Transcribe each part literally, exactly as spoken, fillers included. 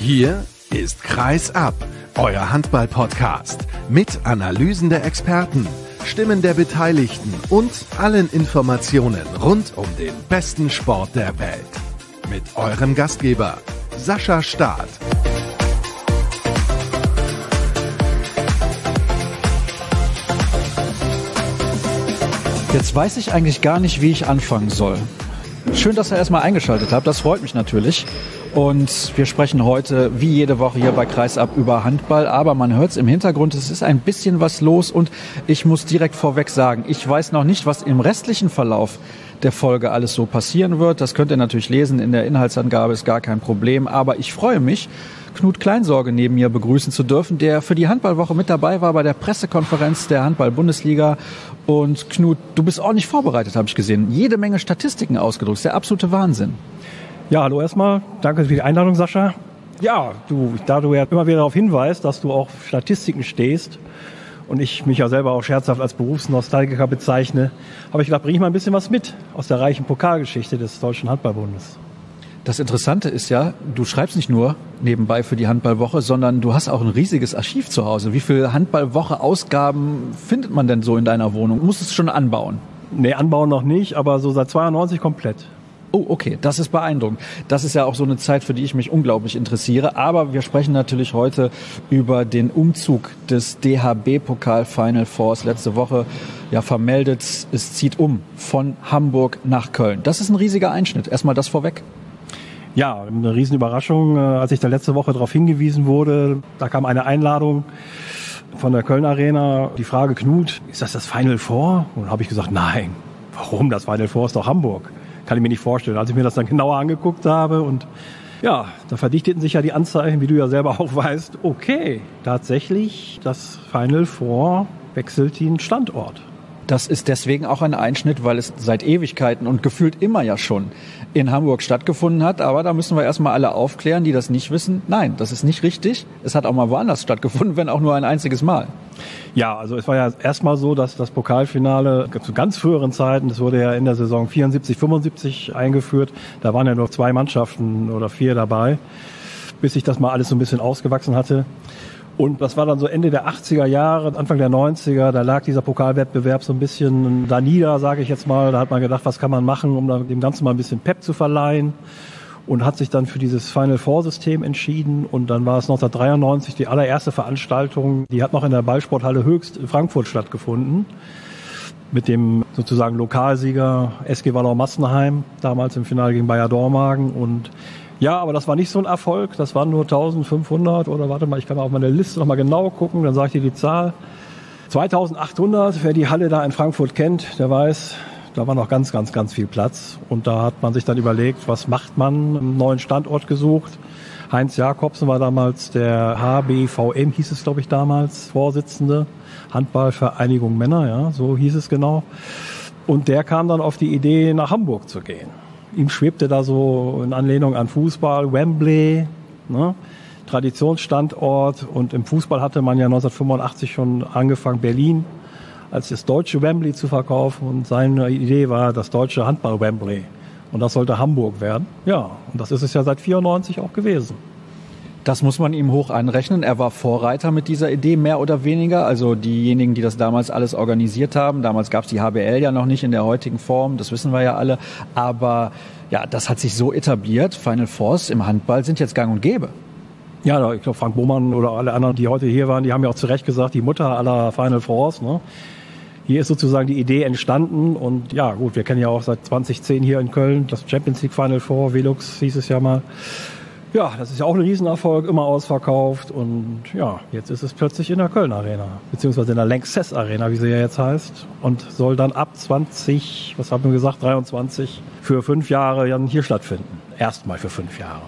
Hier ist Kreis ab, euer Handball-Podcast mit Analysen der Experten, Stimmen der Beteiligten und allen Informationen rund um den besten Sport der Welt. Mit eurem Gastgeber Sascha Staat. Jetzt weiß ich eigentlich gar nicht, wie ich anfangen soll. Schön, dass ihr erstmal eingeschaltet habt, das freut mich natürlich. Und wir sprechen heute, wie jede Woche hier bei Kreisab, über Handball. Aber man hört es im Hintergrund, es ist ein bisschen was los. Und ich muss direkt vorweg sagen, ich weiß noch nicht, was im restlichen Verlauf der Folge alles so passieren wird. Das könnt ihr natürlich lesen in der Inhaltsangabe, ist gar kein Problem. Aber ich freue mich, Knut Kleinsorge neben mir begrüßen zu dürfen, der für die Handballwoche mit dabei war bei der Pressekonferenz der Handball-Bundesliga. Und Knut, du bist ordentlich vorbereitet, habe ich gesehen. Jede Menge Statistiken ausgedruckt, der absolute Wahnsinn. Ja, hallo erstmal. Danke für die Einladung, Sascha. Ja, du, da du ja immer wieder darauf hinweist, dass du auf Statistiken stehst und ich mich ja selber auch scherzhaft als Berufsnostalgiker bezeichne, habe ich gedacht, bringe ich mal ein bisschen was mit aus der reichen Pokalgeschichte des Deutschen Handballbundes. Das Interessante ist ja, du schreibst nicht nur nebenbei für die Handballwoche, sondern du hast auch ein riesiges Archiv zu Hause. Wie viele Handballwoche-Ausgaben findet man denn so in deiner Wohnung? Musst du es schon anbauen? Nee, anbauen noch nicht, aber so seit zweiundneunzig komplett. Oh, okay, das ist beeindruckend. Das ist ja auch so eine Zeit, für die ich mich unglaublich interessiere. Aber wir sprechen natürlich heute über den Umzug des D H B-Pokal Final Fours letzte Woche. Ja, vermeldet, es zieht um von Hamburg nach Köln. Das ist ein riesiger Einschnitt. Erstmal das vorweg. Ja, eine Riesenüberraschung, als ich da letzte Woche darauf hingewiesen wurde. Da kam eine Einladung von der Köln Arena. Die Frage, Knut, ist das das Final Four? Und dann habe ich gesagt, nein. Warum? Das Final Four ist doch Hamburg. Kann ich mir nicht vorstellen. Als ich mir das dann genauer angeguckt habe und ja, da verdichteten sich ja die Anzeichen, wie du ja selber auch weißt. Okay, tatsächlich, das Final Four wechselt den Standort. Das ist deswegen auch ein Einschnitt, weil es seit Ewigkeiten und gefühlt immer ja schon in Hamburg stattgefunden hat. Aber da müssen wir erstmal alle aufklären, die das nicht wissen. Nein, das ist nicht richtig. Es hat auch mal woanders stattgefunden, wenn auch nur ein einziges Mal. Ja, also es war ja erstmal so, dass das Pokalfinale zu ganz früheren Zeiten, das wurde ja in der Saison vierundsiebzig, fünfundsiebzig eingeführt. Da waren ja nur zwei Mannschaften oder vier dabei, bis sich das mal alles so ein bisschen ausgewachsen hatte. Und das war dann so Ende der achtziger Jahre, Anfang der neunziger, da lag dieser Pokalwettbewerb so ein bisschen da nieder, sage ich jetzt mal. Da hat man gedacht, was kann man machen, um dem Ganzen mal ein bisschen Pep zu verleihen. Und hat sich dann für dieses Final-Four-System entschieden. Und dann war es neunzehnhundertdreiundneunzig die allererste Veranstaltung, die hat noch in der Ballsporthalle Höchst in Frankfurt stattgefunden. Mit dem sozusagen Lokalsieger S G Wallau-Massenheim, damals im Finale gegen Bayer Dormagen. Und ja, aber das war nicht so ein Erfolg. Das waren nur eintausendfünfhundert oder warte mal, ich kann mal auf meine Liste noch mal genau gucken, dann sage ich dir die Zahl. zweitausendachthundert, wer die Halle da in Frankfurt kennt, der weiß, da war noch ganz, ganz, ganz viel Platz. Und da hat man sich dann überlegt, was macht man? Einen neuen Standort gesucht. Heinz Jakobsen war damals der H B V M, hieß es glaube ich damals, Vorsitzende. Handballvereinigung Männer, ja, so hieß es genau. Und der kam dann auf die Idee, nach Hamburg zu gehen. Ihm schwebte da so in Anlehnung an Fußball, Wembley, ne? Traditionsstandort. Und im Fußball hatte man ja neunzehnhundertfünfundachtzig schon angefangen, Berlin als das deutsche Wembley zu verkaufen. Und seine Idee war das deutsche Handball-Wembley. Und das sollte Hamburg werden. Ja, und das ist es ja seit vierundneunzig auch gewesen. Das muss man ihm hoch anrechnen. Er war Vorreiter mit dieser Idee, mehr oder weniger. Also diejenigen, die das damals alles organisiert haben. Damals gab es die H B L ja noch nicht in der heutigen Form, das wissen wir ja alle. Aber ja, das hat sich so etabliert. Final Fours im Handball sind jetzt gang und gäbe. Ja, ich glaube, Frank Bohmann oder alle anderen, die heute hier waren, die haben ja auch zu Recht gesagt, die Mutter aller Final Fours, ne? Hier ist sozusagen die Idee entstanden und ja gut, wir kennen ja auch seit zweitausendzehn hier in Köln das Champions League Final Four, Velux hieß es ja mal. Ja, das ist ja auch ein Riesenerfolg, immer ausverkauft und ja, jetzt ist es plötzlich in der Köln Arena, beziehungsweise in der Lanxess Arena, wie sie ja jetzt heißt und soll dann ab zwanzig, was haben wir gesagt, dreiundzwanzig für fünf Jahre dann hier stattfinden. Erstmal für fünf Jahre.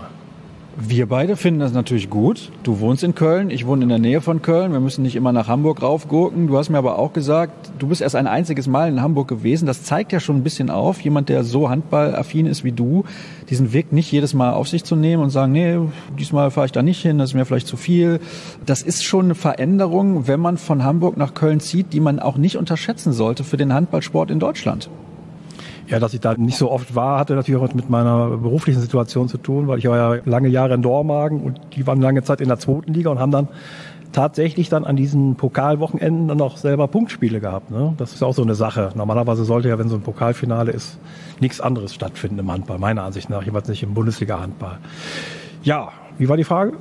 Wir beide finden das natürlich gut. Du wohnst in Köln, ich wohne in der Nähe von Köln. Wir müssen nicht immer nach Hamburg raufgurken. Du hast mir aber auch gesagt, du bist erst ein einziges Mal in Hamburg gewesen. Das zeigt ja schon ein bisschen auf, jemand, der so handballaffin ist wie du, diesen Weg nicht jedes Mal auf sich zu nehmen und sagen, nee, diesmal fahre ich da nicht hin, das ist mir vielleicht zu viel. Das ist schon eine Veränderung, wenn man von Hamburg nach Köln zieht, die man auch nicht unterschätzen sollte für den Handballsport in Deutschland. Ja, dass ich da nicht so oft war, hatte natürlich auch mit meiner beruflichen Situation zu tun, weil ich war ja lange Jahre in Dormagen und die waren lange Zeit in der zweiten Liga und haben dann tatsächlich dann an diesen Pokalwochenenden dann auch selber Punktspiele gehabt. Ne? Das ist auch so eine Sache. Normalerweise sollte ja, wenn so ein Pokalfinale ist, nichts anderes stattfinden im Handball, meiner Ansicht nach, jeweils nicht im Bundesliga-Handball. Ja, wie war die Frage?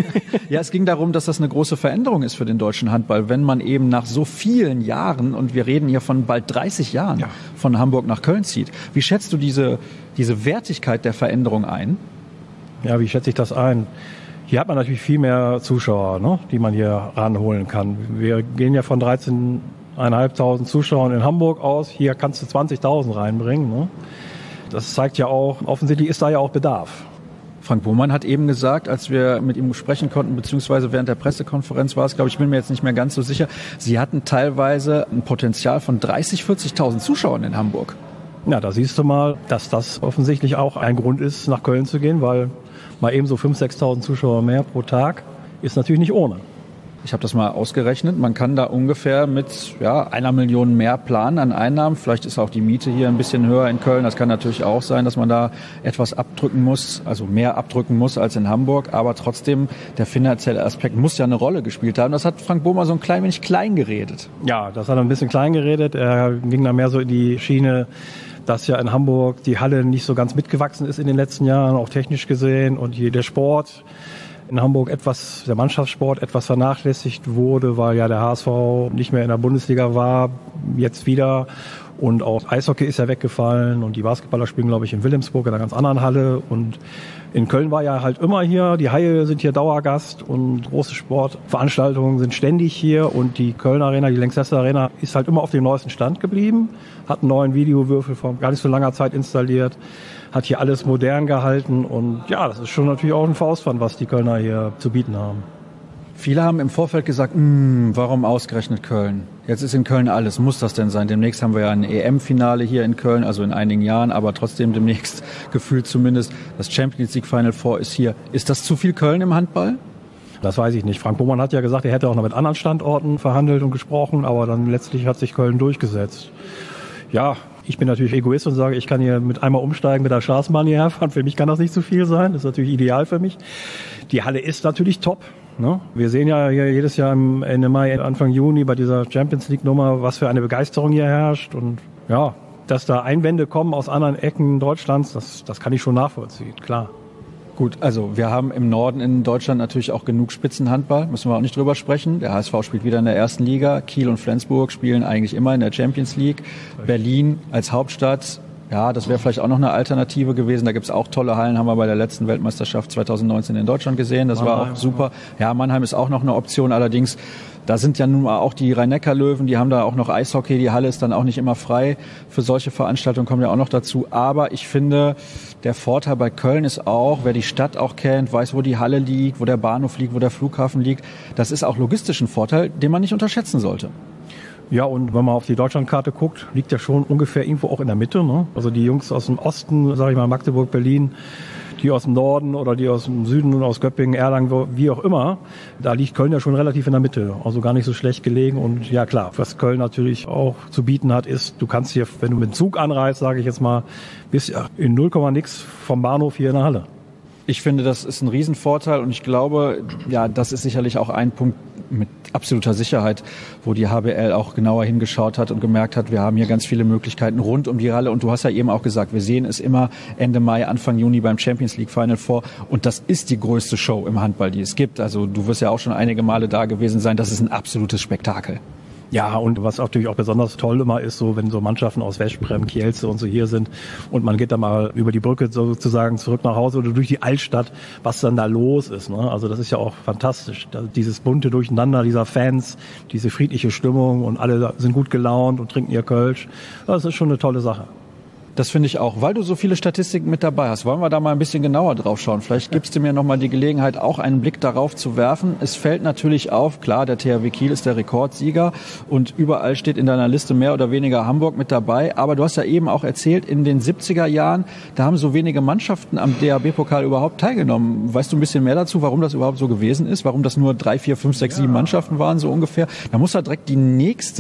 Ja, es ging darum, dass das eine große Veränderung ist für den deutschen Handball, wenn man eben nach so vielen Jahren, und wir reden hier von bald dreißig Jahren, ja, von Hamburg nach Köln zieht. Wie schätzt du diese, diese Wertigkeit der Veränderung ein? Ja, wie schätze ich das ein? Hier hat man natürlich viel mehr Zuschauer, ne, die man hier ranholen kann. Wir gehen ja von dreizehntausendfünfhundert Zuschauern in Hamburg aus. Hier kannst du zwanzigtausend reinbringen. Ne? Das zeigt ja auch, offensichtlich ist da ja auch Bedarf. Frank Bohmann hat eben gesagt, als wir mit ihm sprechen konnten, beziehungsweise während der Pressekonferenz war es, glaube ich, ich bin mir jetzt nicht mehr ganz so sicher, Sie hatten teilweise ein Potenzial von dreißigtausend, vierzigtausend Zuschauern in Hamburg. Ja, da siehst du mal, dass das offensichtlich auch ein Grund ist, nach Köln zu gehen, weil mal eben so fünftausend, sechstausend Zuschauer mehr pro Tag ist natürlich nicht ohne. Ich habe das mal ausgerechnet. Man kann da ungefähr mit ja, einer Million mehr planen an Einnahmen. Vielleicht ist auch die Miete hier ein bisschen höher in Köln. Das kann natürlich auch sein, dass man da etwas abdrücken muss, also mehr abdrücken muss als in Hamburg. Aber trotzdem, der finanzielle Aspekt muss ja eine Rolle gespielt haben. Das hat Frank Bohmer so ein klein wenig klein geredet. Ja, das hat er ein bisschen klein geredet. Er ging da mehr so in die Schiene, dass ja in Hamburg die Halle nicht so ganz mitgewachsen ist in den letzten Jahren, auch technisch gesehen. Und hier der Sport in Hamburg etwas, der Mannschaftssport etwas vernachlässigt wurde, weil ja der H S V nicht mehr in der Bundesliga war, jetzt wieder. Und auch Eishockey ist ja weggefallen und die Basketballer spielen, glaube ich, in Wilhelmsburg in einer ganz anderen Halle. Und in Köln war ja halt immer hier, die Haie sind hier Dauergast und große Sportveranstaltungen sind ständig hier. Und die Köln Arena, die Lanxess Arena, ist halt immer auf dem neuesten Stand geblieben, hat einen neuen Videowürfel vor gar nicht so langer Zeit installiert, hat hier alles modern gehalten. Und ja, das ist schon natürlich auch ein Faustpfand, was die Kölner hier zu bieten haben. Viele haben im Vorfeld gesagt, warum ausgerechnet Köln? Jetzt ist in Köln alles. Muss das denn sein? Demnächst haben wir ja ein E M-Finale hier in Köln, also in einigen Jahren, aber trotzdem demnächst gefühlt zumindest. Das Champions League Final Four ist hier. Ist das zu viel Köln im Handball? Das weiß ich nicht. Frank Bohmann hat ja gesagt, er hätte auch noch mit anderen Standorten verhandelt und gesprochen, aber dann letztlich hat sich Köln durchgesetzt. Ja, ich bin natürlich Egoist und sage, ich kann hier mit einmal umsteigen mit der Straßenbahn hierher fahren. Für mich kann das nicht zu viel sein. Das ist natürlich ideal für mich. Die Halle ist natürlich top. Ne? Wir sehen ja hier jedes Jahr im Ende Mai, Anfang Juni bei dieser Champions League Nummer, was für eine Begeisterung hier herrscht. Und ja, dass da Einwände kommen aus anderen Ecken Deutschlands, das, das kann ich schon nachvollziehen, klar. Gut, also wir haben im Norden in Deutschland natürlich auch genug Spitzenhandball, müssen wir auch nicht drüber sprechen. Der H S V spielt wieder in der ersten Liga, Kiel und Flensburg spielen eigentlich immer in der Champions League. Berlin als Hauptstadt, ja, das wäre vielleicht auch noch eine Alternative gewesen. Da gibt's auch tolle Hallen, haben wir bei der letzten Weltmeisterschaft zwanzig neunzehn in Deutschland gesehen. Das Mannheim, war auch super. Ja, Mannheim ist auch noch eine Option, allerdings da sind ja nun mal auch die Rhein-Neckar-Löwen, die haben da auch noch Eishockey, die Halle ist dann auch nicht immer frei. Für solche Veranstaltungen kommen ja auch noch dazu. Aber ich finde, der Vorteil bei Köln ist auch, wer die Stadt auch kennt, weiß, wo die Halle liegt, wo der Bahnhof liegt, wo der Flughafen liegt. Das ist auch logistisch ein Vorteil, den man nicht unterschätzen sollte. Ja, und wenn man auf die Deutschlandkarte guckt, liegt ja schon ungefähr irgendwo auch in der Mitte. Ne? Also die Jungs aus dem Osten, sage ich mal Magdeburg, Berlin, die aus dem Norden oder die aus dem Süden und aus Göppingen, Erlangen, wie auch immer, da liegt Köln ja schon relativ in der Mitte, also gar nicht so schlecht gelegen. Und ja klar, was Köln natürlich auch zu bieten hat, ist, du kannst hier, wenn du mit dem Zug anreist, sage ich jetzt mal, bist ja in null Komma nix vom Bahnhof hier in der Halle. Ich finde, das ist ein Riesenvorteil und ich glaube, ja, das ist sicherlich auch ein Punkt mit absoluter Sicherheit, wo die H B L auch genauer hingeschaut hat und gemerkt hat, wir haben hier ganz viele Möglichkeiten rund um die Halle. Und du hast ja eben auch gesagt, wir sehen es immer Ende Mai, Anfang Juni beim Champions League Final Four. Und das ist die größte Show im Handball, die es gibt. Also du wirst ja auch schon einige Male da gewesen sein. Das ist ein absolutes Spektakel. Ja, und was natürlich auch besonders toll immer ist, so wenn so Mannschaften aus Veszprem, Kielce und so hier sind und man geht da mal über die Brücke sozusagen zurück nach Hause oder durch die Altstadt, was dann da los ist. Ne? Also das ist ja auch fantastisch. Dieses bunte Durcheinander dieser Fans, diese friedliche Stimmung und alle sind gut gelaunt und trinken ihr Kölsch. Das ist schon eine tolle Sache. Das finde ich auch. Weil du so viele Statistiken mit dabei hast, wollen wir da mal ein bisschen genauer drauf schauen. Vielleicht gibst du mir noch mal die Gelegenheit, auch einen Blick darauf zu werfen. Es fällt natürlich auf, klar, der T H W Kiel ist der Rekordsieger und überall steht in deiner Liste mehr oder weniger Hamburg mit dabei. Aber du hast ja eben auch erzählt, in den siebziger Jahren, da haben so wenige Mannschaften am D H B-Pokal überhaupt teilgenommen. Weißt du ein bisschen mehr dazu, warum das überhaupt so gewesen ist? Warum das nur drei, vier, fünf, sechs, sieben Mannschaften waren, so ungefähr? Da muss da direkt die nächste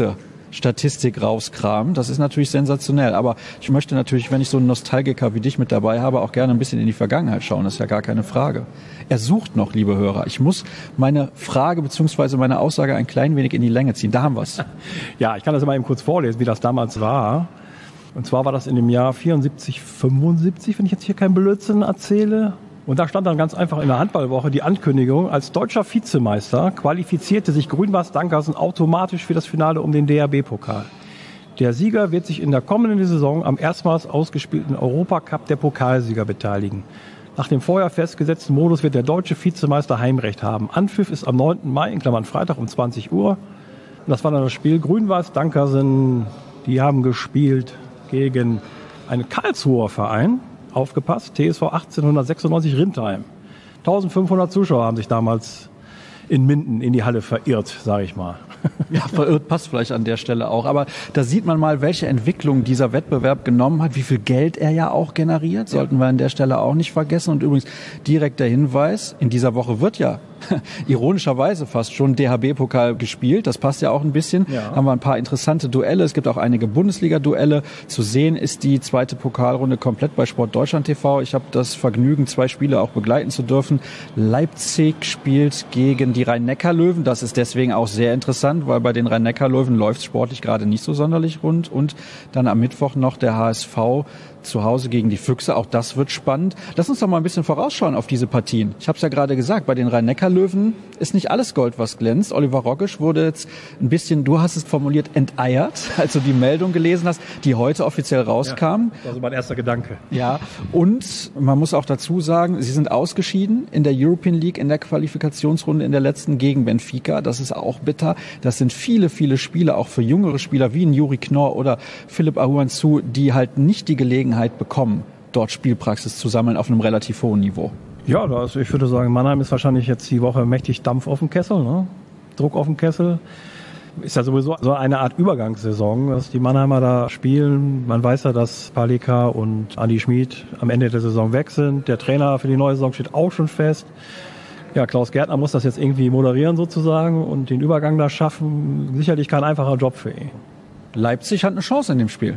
Statistik rauskramen. Das ist natürlich sensationell. Aber ich möchte natürlich, wenn ich so einen Nostalgiker wie dich mit dabei habe, auch gerne ein bisschen in die Vergangenheit schauen. Das ist ja gar keine Frage. Er sucht noch, liebe Hörer. Ich muss meine Frage bzw. meine Aussage ein klein wenig in die Länge ziehen. Da haben wir es. Ja, ich kann das mal eben kurz vorlesen, wie das damals war. Und zwar war das in dem Jahr vierundsiebzig, fünfundsiebzig, wenn ich jetzt hier keinen Blödsinn erzähle. Und da stand dann ganz einfach in der Handballwoche die Ankündigung, als deutscher Vizemeister qualifizierte sich Grün-Weiß Dankersen automatisch für das Finale um den D H B-Pokal. Der Sieger wird sich in der kommenden Saison am erstmals ausgespielten Europacup der Pokalsieger beteiligen. Nach dem vorher festgesetzten Modus wird der deutsche Vizemeister Heimrecht haben. Anpfiff ist am neunten Mai, in Klammern Freitag um zwanzig Uhr. Und das war dann das Spiel Grün-Weiß Dankersen. Die haben gespielt gegen einen Karlsruher Verein. Aufgepasst, T S V achtzehnhundertsechsundneunzig Rindheim. eintausendfünfhundert Zuschauer haben sich damals in Minden in die Halle verirrt, sage ich mal. Ja, verirrt passt vielleicht an der Stelle auch. Aber da sieht man mal, welche Entwicklung dieser Wettbewerb genommen hat, wie viel Geld er ja auch generiert. Sollten wir an der Stelle auch nicht vergessen. Und übrigens direkt der Hinweis, in dieser Woche wird ja ironischerweise fast schon D H B-Pokal gespielt. Das passt ja auch ein bisschen. Ja. Haben wir ein paar interessante Duelle. Es gibt auch einige Bundesliga-Duelle. Zu sehen ist die zweite Pokalrunde komplett bei Sport Deutschland T V. Ich habe das Vergnügen, zwei Spiele auch begleiten zu dürfen. Leipzig spielt gegen die Rhein-Neckar-Löwen. Das ist deswegen auch sehr interessant, weil bei den Rhein-Neckar-Löwen läuft es sportlich gerade nicht so sonderlich rund. Und dann am Mittwoch noch der H S V zu Hause gegen die Füchse. Auch das wird spannend. Lass uns doch mal ein bisschen vorausschauen auf diese Partien. Ich habe es ja gerade gesagt, bei den Rhein-Neckar-Löwen ist nicht alles Gold, was glänzt. Oliver Rogisch wurde jetzt ein bisschen, du hast es formuliert, enteiert, als du die Meldung gelesen hast, die heute offiziell rauskam. Ja, das war mein erster Gedanke. Ja, und man muss auch dazu sagen, sie sind ausgeschieden in der European League, in der Qualifikationsrunde in der letzten gegen Benfica. Das ist auch bitter. Das sind viele, viele Spieler, auch für jüngere Spieler wie ein Juri Knorr oder Philipp Ahuanzu, die halt nicht die Gelegenheit bekommen, dort Spielpraxis zu sammeln auf einem relativ hohen Niveau. Ja, das, ich würde sagen, Mannheim ist wahrscheinlich jetzt die Woche mächtig Dampf auf dem Kessel, ne? Druck auf dem Kessel. Ist ja sowieso so eine Art Übergangssaison, dass die Mannheimer da spielen. Man weiß ja, dass Palika und Andi Schmid am Ende der Saison weg sind. Der Trainer für die neue Saison steht auch schon fest. Ja, Klaus Gärtner muss das jetzt irgendwie moderieren sozusagen und den Übergang da schaffen. Sicherlich kein einfacher Job für ihn. Leipzig hat eine Chance in dem Spiel.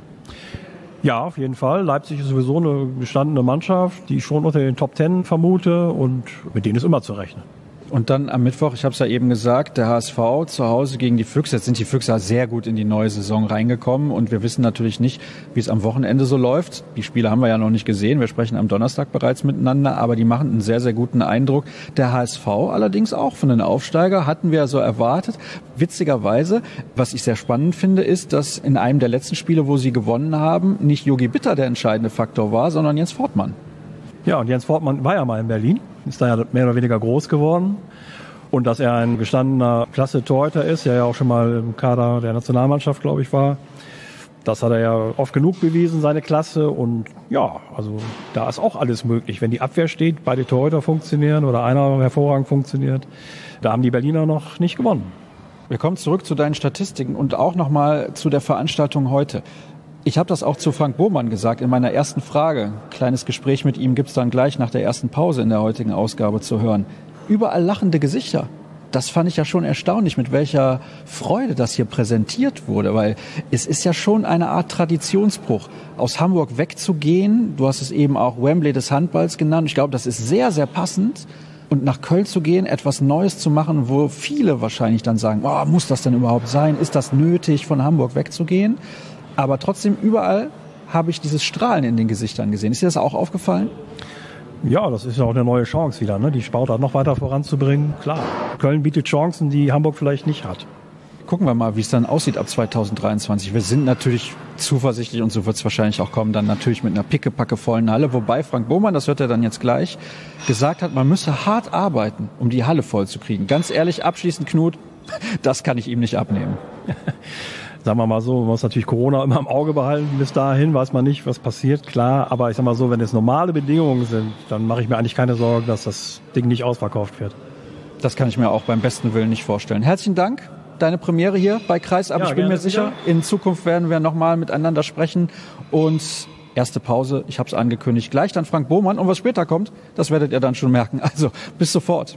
Ja, auf jeden Fall. Leipzig ist sowieso eine gestandene Mannschaft, die ich schon unter den Top Ten vermute und mit denen ist immer zu rechnen. Und dann am Mittwoch, ich habe es ja eben gesagt, der H S V zu Hause gegen die Füchse. Jetzt sind die Füchse sehr gut in die neue Saison reingekommen und wir wissen natürlich nicht, wie es am Wochenende so läuft. Die Spiele haben wir ja noch nicht gesehen. Wir sprechen am Donnerstag bereits miteinander, aber die machen einen sehr, sehr guten Eindruck. Der H S V allerdings auch von den Aufsteiger hatten wir ja so erwartet. Witzigerweise, was ich sehr spannend finde, ist, dass in einem der letzten Spiele, wo sie gewonnen haben, nicht Jogi Bitter der entscheidende Faktor war, sondern Jens Fortmann. Ja, und Jens Fortmann war ja mal in Berlin, ist da ja mehr oder weniger groß geworden. Und dass er ein gestandener Klasse-Torhüter ist, der ja auch schon mal im Kader der Nationalmannschaft, glaube ich, war. Das hat er ja oft genug bewiesen, seine Klasse. Und ja, also da ist auch alles möglich. Wenn die Abwehr steht, beide Torhüter funktionieren oder einer hervorragend funktioniert, da haben die Berliner noch nicht gewonnen. Wir kommen zurück zu deinen Statistiken und auch nochmal zu der Veranstaltung heute. Ich habe das auch zu Frank Bohmann gesagt in meiner ersten Frage. Kleines Gespräch mit ihm gibt's dann gleich nach der ersten Pause in der heutigen Ausgabe zu hören. Überall lachende Gesichter. Das fand ich ja schon erstaunlich, mit welcher Freude das hier präsentiert wurde, weil es ist ja schon eine Art Traditionsbruch, aus Hamburg wegzugehen. Du hast es eben auch Wembley des Handballs genannt. Ich glaube, das ist sehr, sehr passend. Und nach Köln zu gehen, etwas Neues zu machen, wo viele wahrscheinlich dann sagen, oh, muss das denn überhaupt sein? Ist das nötig, von Hamburg wegzugehen? Aber trotzdem, überall habe ich dieses Strahlen in den Gesichtern gesehen. Ist dir das auch aufgefallen? Ja, das ist ja auch eine neue Chance wieder, ne? Die Sportart noch weiter voranzubringen. Klar, Köln bietet Chancen, die Hamburg vielleicht nicht hat. Gucken wir mal, wie es dann aussieht ab zweitausenddreiundzwanzig. Wir sind natürlich zuversichtlich und so wird es wahrscheinlich auch kommen, dann natürlich mit einer pickepacke vollen Halle. Wobei Frank Bohmann, das hört er dann jetzt gleich, gesagt hat, man müsse hart arbeiten, um die Halle voll zu kriegen. Ganz ehrlich, abschließend, Knut, das kann ich ihm nicht abnehmen. Sagen wir mal so, man muss natürlich Corona immer im Auge behalten. Bis dahin weiß man nicht, was passiert, klar. Aber ich sag mal so, wenn es normale Bedingungen sind, dann mache ich mir eigentlich keine Sorgen, dass das Ding nicht ausverkauft wird. Das kann ich mir auch beim besten Willen nicht vorstellen. Herzlichen Dank. Deine Premiere hier bei Kreisab. Ja, ich bin mir sicher, wieder. In Zukunft werden wir nochmal miteinander sprechen. Und erste Pause, ich habe es angekündigt, gleich dann Frank Bohmann. Und was später kommt, das werdet ihr dann schon merken. Also bis sofort.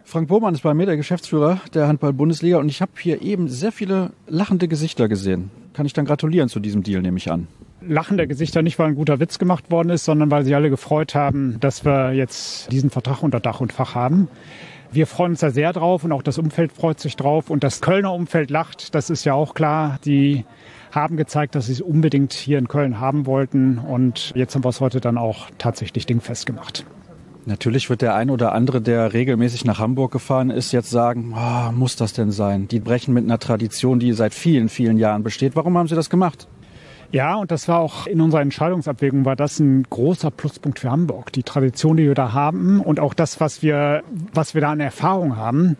Frank Bohmann ist bei mir der Geschäftsführer der Handball-Bundesliga und ich habe hier eben sehr viele lachende Gesichter gesehen. Kann ich dann gratulieren zu diesem Deal, nehme ich an. Lachende Gesichter nicht, weil ein guter Witz gemacht worden ist, sondern weil sie alle gefreut haben, dass wir jetzt diesen Vertrag unter Dach und Fach haben. Wir freuen uns da sehr drauf und auch das Umfeld freut sich drauf. Und das Kölner Umfeld lacht, das ist ja auch klar. Die haben gezeigt, dass sie es unbedingt hier in Köln haben wollten. Und jetzt haben wir es heute dann auch tatsächlich dingfest gemacht. Natürlich wird der ein oder andere, der regelmäßig nach Hamburg gefahren ist, jetzt sagen, oh, muss das denn sein? Die brechen mit einer Tradition, die seit vielen, vielen Jahren besteht. Warum haben sie das gemacht? Ja, und das war auch in unserer Entscheidungsabwägung, war das ein großer Pluspunkt für Hamburg. Die Tradition, die wir da haben und auch das, was wir, was wir da an Erfahrung haben.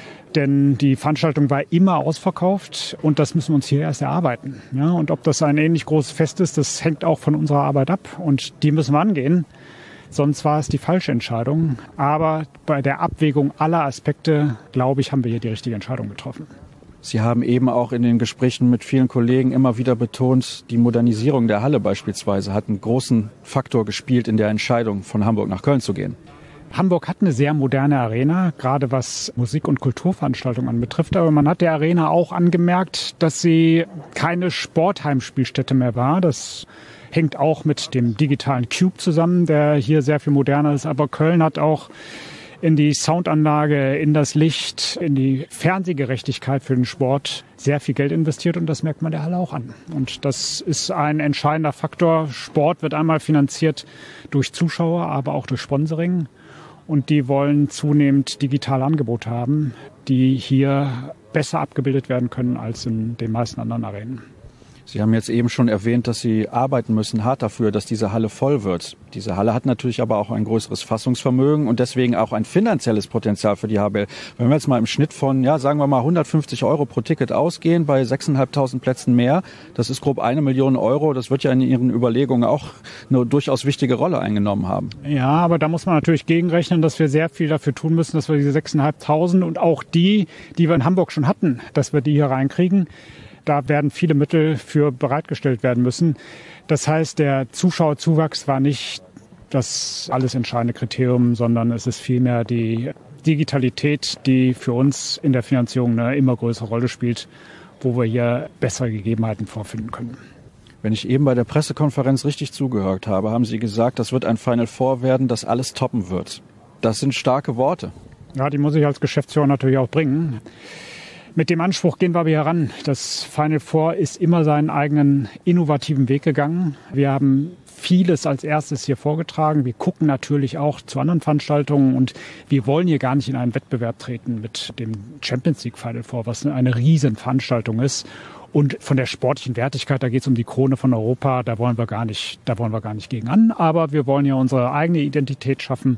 Denn die Veranstaltung war immer ausverkauft und das müssen wir uns hier erst erarbeiten. Ja, und ob das ein ähnlich großes Fest ist, das hängt auch von unserer Arbeit ab und die müssen wir angehen. Sonst war es die falsche Entscheidung. Aber bei der Abwägung aller Aspekte, glaube ich, haben wir hier die richtige Entscheidung getroffen. Sie haben eben auch in den Gesprächen mit vielen Kollegen immer wieder betont, die Modernisierung der Halle beispielsweise hat einen großen Faktor gespielt in der Entscheidung, von Hamburg nach Köln zu gehen. Hamburg hat eine sehr moderne Arena, gerade was Musik- und Kulturveranstaltungen anbetrifft. Aber man hat der Arena auch angemerkt, dass sie keine Sportheimspielstätte mehr war. Das hängt auch mit dem digitalen Cube zusammen, der hier sehr viel moderner ist. Aber Köln hat auch in die Soundanlage, in das Licht, in die Fernsehgerechtigkeit für den Sport sehr viel Geld investiert und das merkt man der Halle auch an. Und das ist ein entscheidender Faktor. Sport wird einmal finanziert durch Zuschauer, aber auch durch Sponsoring. Und die wollen zunehmend digitale Angebote haben, die hier besser abgebildet werden können als in den meisten anderen Arenen. Sie haben jetzt eben schon erwähnt, dass Sie arbeiten müssen hart dafür, dass diese Halle voll wird. Diese Halle hat natürlich aber auch ein größeres Fassungsvermögen und deswegen auch ein finanzielles Potenzial für die H B L. Wenn wir jetzt mal im Schnitt von, ja, sagen wir mal hundertfünfzig Euro pro Ticket ausgehen, bei sechstausendfünfhundert Plätzen mehr, das ist grob eine Million Euro. Das wird ja in Ihren Überlegungen auch eine durchaus wichtige Rolle eingenommen haben. Ja, aber da muss man natürlich gegenrechnen, dass wir sehr viel dafür tun müssen, dass wir diese sechstausendfünfhundert und auch die, die wir in Hamburg schon hatten, dass wir die hier reinkriegen. Da werden viele Mittel für bereitgestellt werden müssen. Das heißt, der Zuschauerzuwachs war nicht das alles entscheidende Kriterium, sondern es ist vielmehr die Digitalität, die für uns in der Finanzierung eine immer größere Rolle spielt, wo wir hier bessere Gegebenheiten vorfinden können. Wenn ich eben bei der Pressekonferenz richtig zugehört habe, haben Sie gesagt, das wird ein Final Four werden, das alles toppen wird. Das sind starke Worte. Ja, die muss ich als Geschäftsführer natürlich auch bringen. Mit dem Anspruch gehen wir aber heran. Das Final Four ist immer seinen eigenen innovativen Weg gegangen. Wir haben vieles als erstes hier vorgetragen. Wir gucken natürlich auch zu anderen Veranstaltungen und wir wollen hier gar nicht in einen Wettbewerb treten mit dem Champions League Final Four, was eine riesen Veranstaltung ist. Und von der sportlichen Wertigkeit, da geht es um die Krone von Europa, da wollen wir gar nicht, da wollen wir gar nicht gegen an. Aber wir wollen ja unsere eigene Identität schaffen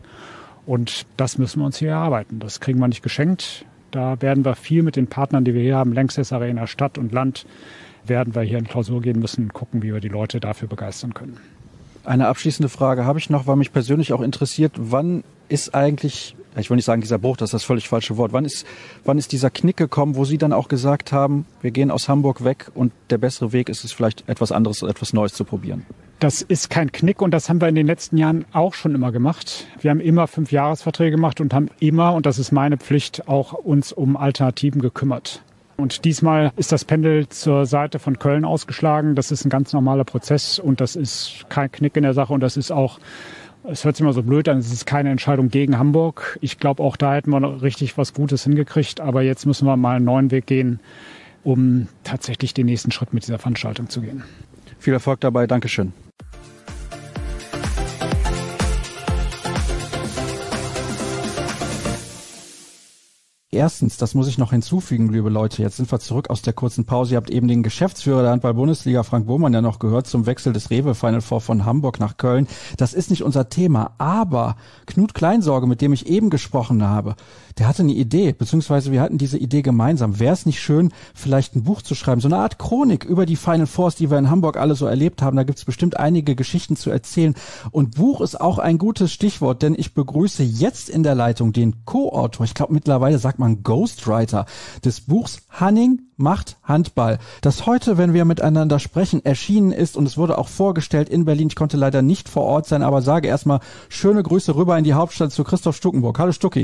und das müssen wir uns hier erarbeiten. Das kriegen wir nicht geschenkt. Da werden wir viel mit den Partnern, die wir hier haben, Lanxess Arena, Stadt und Land, werden wir hier in Klausur gehen müssen und gucken, wie wir die Leute dafür begeistern können. Eine abschließende Frage habe ich noch, weil mich persönlich auch interessiert, wann ist eigentlich, ich will nicht sagen dieser Bruch, das ist das völlig falsche Wort, wann ist, wann ist dieser Knick gekommen, wo Sie dann auch gesagt haben, wir gehen aus Hamburg weg und der bessere Weg ist es vielleicht etwas anderes, etwas Neues zu probieren? Das ist kein Knick und das haben wir in den letzten Jahren auch schon immer gemacht. Wir haben immer Fünfjahresverträge gemacht und haben immer, und das ist meine Pflicht, auch uns um Alternativen gekümmert. Und diesmal ist das Pendel zur Seite von Köln ausgeschlagen. Das ist ein ganz normaler Prozess und das ist kein Knick in der Sache und das ist auch, es hört sich immer so blöd an, es ist keine Entscheidung gegen Hamburg. Ich glaube, auch da hätten wir noch richtig was Gutes hingekriegt, aber jetzt müssen wir mal einen neuen Weg gehen, um tatsächlich den nächsten Schritt mit dieser Veranstaltung zu gehen. Viel Erfolg dabei, Dankeschön. Erstens, das muss ich noch hinzufügen, liebe Leute, jetzt sind wir zurück aus der kurzen Pause. Ihr habt eben den Geschäftsführer der Handball-Bundesliga, Frank Bohmann, ja noch gehört zum Wechsel des Rewe Final Four von Hamburg nach Köln. Das ist nicht unser Thema, aber Knut Kleinsorge, mit dem ich eben gesprochen habe, der hatte eine Idee, beziehungsweise wir hatten diese Idee gemeinsam. Wäre es nicht schön, vielleicht ein Buch zu schreiben, so eine Art Chronik über die Final Fours, die wir in Hamburg alle so erlebt haben. Da gibt es bestimmt einige Geschichten zu erzählen. Und Buch ist auch ein gutes Stichwort, denn ich begrüße jetzt in der Leitung den Co-Autor, ich glaube mittlerweile sagt man Ghostwriter des Buchs Hanning macht Handball, das heute, wenn wir miteinander sprechen, erschienen ist und es wurde auch vorgestellt in Berlin. Ich konnte leider nicht vor Ort sein, aber sage erstmal schöne Grüße rüber in die Hauptstadt zu Christoph Stuckenburg. Hallo Stucki.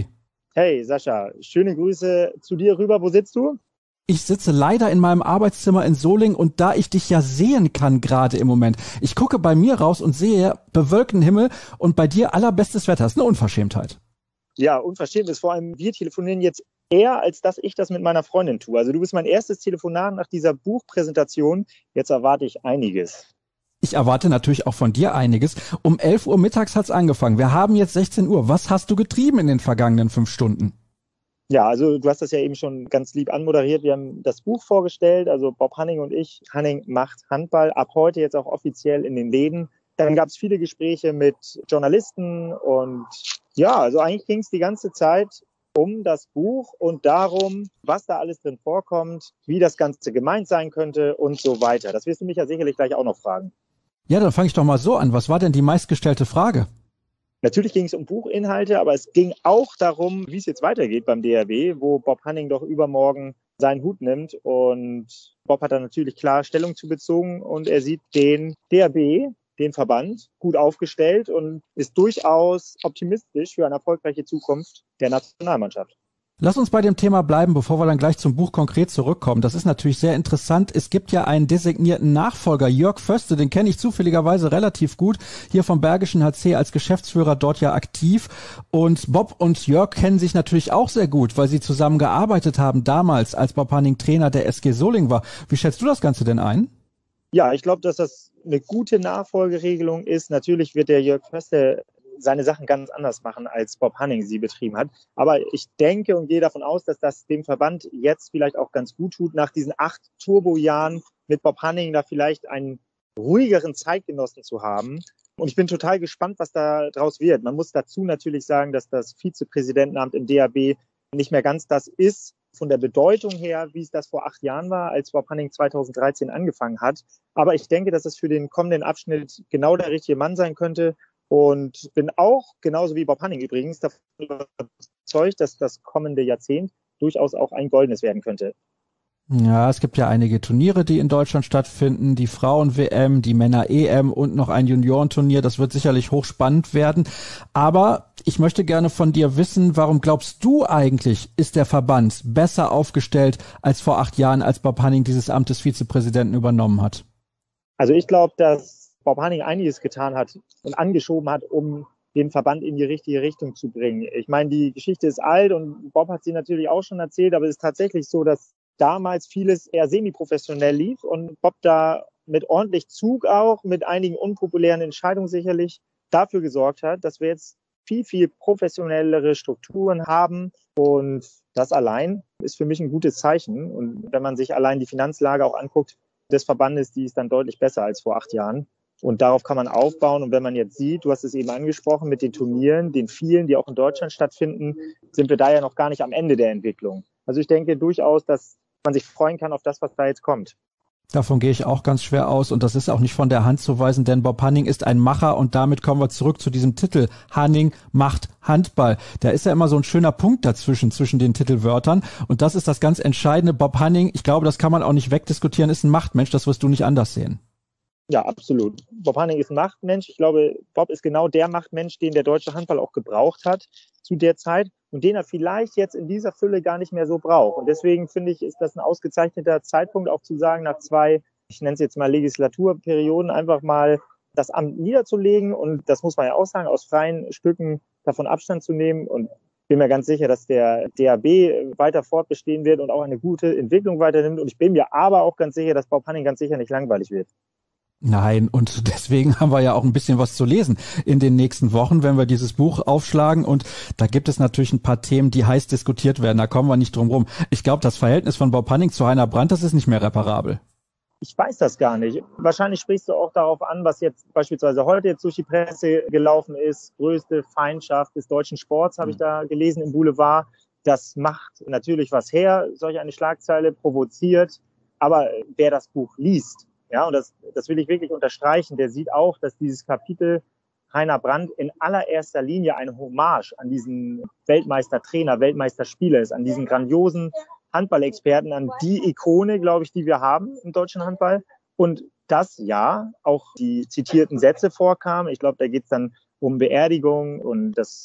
Hey Sascha, schöne Grüße zu dir rüber. Wo sitzt du? Ich sitze leider in meinem Arbeitszimmer in Solingen und da ich dich ja sehen kann gerade im Moment, ich gucke bei mir raus und sehe bewölkten Himmel und bei dir allerbestes Wetter. Das ist eine Unverschämtheit. Ja, unverschämt ist vor allem, wir telefonieren jetzt eher, als dass ich das mit meiner Freundin tue. Also du bist mein erstes Telefonat nach dieser Buchpräsentation. Jetzt erwarte ich einiges. Ich erwarte natürlich auch von dir einiges. Um elf Uhr mittags hat's angefangen. Wir haben jetzt sechzehn Uhr. Was hast du getrieben in den vergangenen fünf Stunden? Ja, also du hast das ja eben schon ganz lieb anmoderiert. Wir haben das Buch vorgestellt, also Bob Hanning und ich. Hanning macht Handball, ab heute jetzt auch offiziell in den Läden. Dann gab es viele Gespräche mit Journalisten und ja, also eigentlich ging es die ganze Zeit um das Buch und darum, was da alles drin vorkommt, wie das Ganze gemeint sein könnte und so weiter. Das wirst du mich ja sicherlich gleich auch noch fragen. Ja, dann fange ich doch mal so an. Was war denn die meistgestellte Frage? Natürlich ging es um Buchinhalte, aber es ging auch darum, wie es jetzt weitergeht beim D R B, wo Bob Hanning doch übermorgen seinen Hut nimmt. Und Bob hat da natürlich klar Stellung zu bezogen und er sieht den D R B, den Verband, gut aufgestellt und ist durchaus optimistisch für eine erfolgreiche Zukunft der Nationalmannschaft. Lass uns bei dem Thema bleiben, bevor wir dann gleich zum Buch konkret zurückkommen. Das ist natürlich sehr interessant. Es gibt ja einen designierten Nachfolger, Jörg Föste, den kenne ich zufälligerweise relativ gut, hier vom Bergischen H C als Geschäftsführer dort ja aktiv. Und Bob und Jörg kennen sich natürlich auch sehr gut, weil sie zusammen gearbeitet haben damals, als Bob Hanning Trainer der S G Solingen war. Wie schätzt du das Ganze denn ein? Ja, ich glaube, dass das eine gute Nachfolgeregelung ist. Natürlich wird der Jörg Föste seine Sachen ganz anders machen, als Bob Hanning sie betrieben hat. Aber ich denke und gehe davon aus, dass das dem Verband jetzt vielleicht auch ganz gut tut, nach diesen acht Turbojahren mit Bob Hanning da vielleicht einen ruhigeren Zeitgenossen zu haben. Und ich bin total gespannt, was da draus wird. Man muss dazu natürlich sagen, dass das Vizepräsidentenamt im D R B nicht mehr ganz das ist, von der Bedeutung her, wie es das vor acht Jahren war, als Bob Hanning zweitausenddreizehn angefangen hat. Aber ich denke, dass es für den kommenden Abschnitt genau der richtige Mann sein könnte. Und bin auch, genauso wie Bob Hanning übrigens, davon überzeugt, dass das kommende Jahrzehnt durchaus auch ein goldenes werden könnte. Ja, es gibt ja einige Turniere, die in Deutschland stattfinden, die Frauen-W M, die Männer-E M und noch ein Juniorenturnier. Das wird sicherlich hochspannend werden. Aber ich möchte gerne von dir wissen, warum glaubst du eigentlich, ist der Verband besser aufgestellt als vor acht Jahren, als Bob Hanning dieses Amt des Vizepräsidenten übernommen hat? Also ich glaube, dass Bob Hanning einiges getan hat und angeschoben hat, um den Verband in die richtige Richtung zu bringen. Ich meine, die Geschichte ist alt und Bob hat sie natürlich auch schon erzählt, aber es ist tatsächlich so, dass damals vieles eher semi-professionell lief und Bob da mit ordentlich Zug auch, mit einigen unpopulären Entscheidungen sicherlich dafür gesorgt hat, dass wir jetzt viel, viel professionellere Strukturen haben und das allein ist für mich ein gutes Zeichen. Und wenn man sich allein die Finanzlage auch anguckt des Verbandes, die ist dann deutlich besser als vor acht Jahren. Und darauf kann man aufbauen. Und wenn man jetzt sieht, du hast es eben angesprochen, mit den Turnieren, den vielen, die auch in Deutschland stattfinden, sind wir da ja noch gar nicht am Ende der Entwicklung. Also ich denke durchaus, dass man sich freuen kann auf das, was da jetzt kommt. Davon gehe ich auch ganz schwer aus und das ist auch nicht von der Hand zu weisen, denn Bob Hanning ist ein Macher und damit kommen wir zurück zu diesem Titel. Hanning macht Handball. Da ist ja immer so ein schöner Punkt dazwischen, zwischen den Titelwörtern und das ist das ganz Entscheidende. Bob Hanning, ich glaube, das kann man auch nicht wegdiskutieren, ist ein Machtmensch, das wirst du nicht anders sehen. Ja, absolut. Bob Hanning ist ein Machtmensch. Ich glaube, Bob ist genau der Machtmensch, den der deutsche Handball auch gebraucht hat zu der Zeit und den er vielleicht jetzt in dieser Fülle gar nicht mehr so braucht. Und deswegen finde ich, ist das ein ausgezeichneter Zeitpunkt, auch zu sagen, nach zwei, ich nenne es jetzt mal Legislaturperioden, einfach mal das Amt niederzulegen. Und das muss man ja auch sagen, aus freien Stücken davon Abstand zu nehmen. Und bin mir ganz sicher, dass der D R B weiter fortbestehen wird und auch eine gute Entwicklung weiternimmt. Und ich bin mir aber auch ganz sicher, dass Bob Hanning ganz sicher nicht langweilig wird. Nein, und deswegen haben wir ja auch ein bisschen was zu lesen in den nächsten Wochen, wenn wir dieses Buch aufschlagen. Und da gibt es natürlich ein paar Themen, die heiß diskutiert werden. Da kommen wir nicht drum rum. Ich glaube, das Verhältnis von Bob Hanning zu Heiner Brandt, das ist nicht mehr reparabel. Ich weiß das gar nicht. Wahrscheinlich sprichst du auch darauf an, was jetzt beispielsweise heute jetzt durch die Presse gelaufen ist. Größte Feindschaft des deutschen Sports, habe ich da gelesen im Boulevard. Das macht natürlich was her, solch eine Schlagzeile provoziert. Aber wer das Buch liest, ja, und das, das will ich wirklich unterstreichen, der sieht auch, dass dieses Kapitel Heiner Brandt in allererster Linie eine Hommage an diesen Weltmeistertrainer, Weltmeisterspieler ist, an diesen grandiosen Handballexperten, an die Ikone, glaube ich, die wir haben im deutschen Handball. Und dass, ja, auch die zitierten Sätze vorkamen. Ich glaube, da geht es dann um Beerdigung und das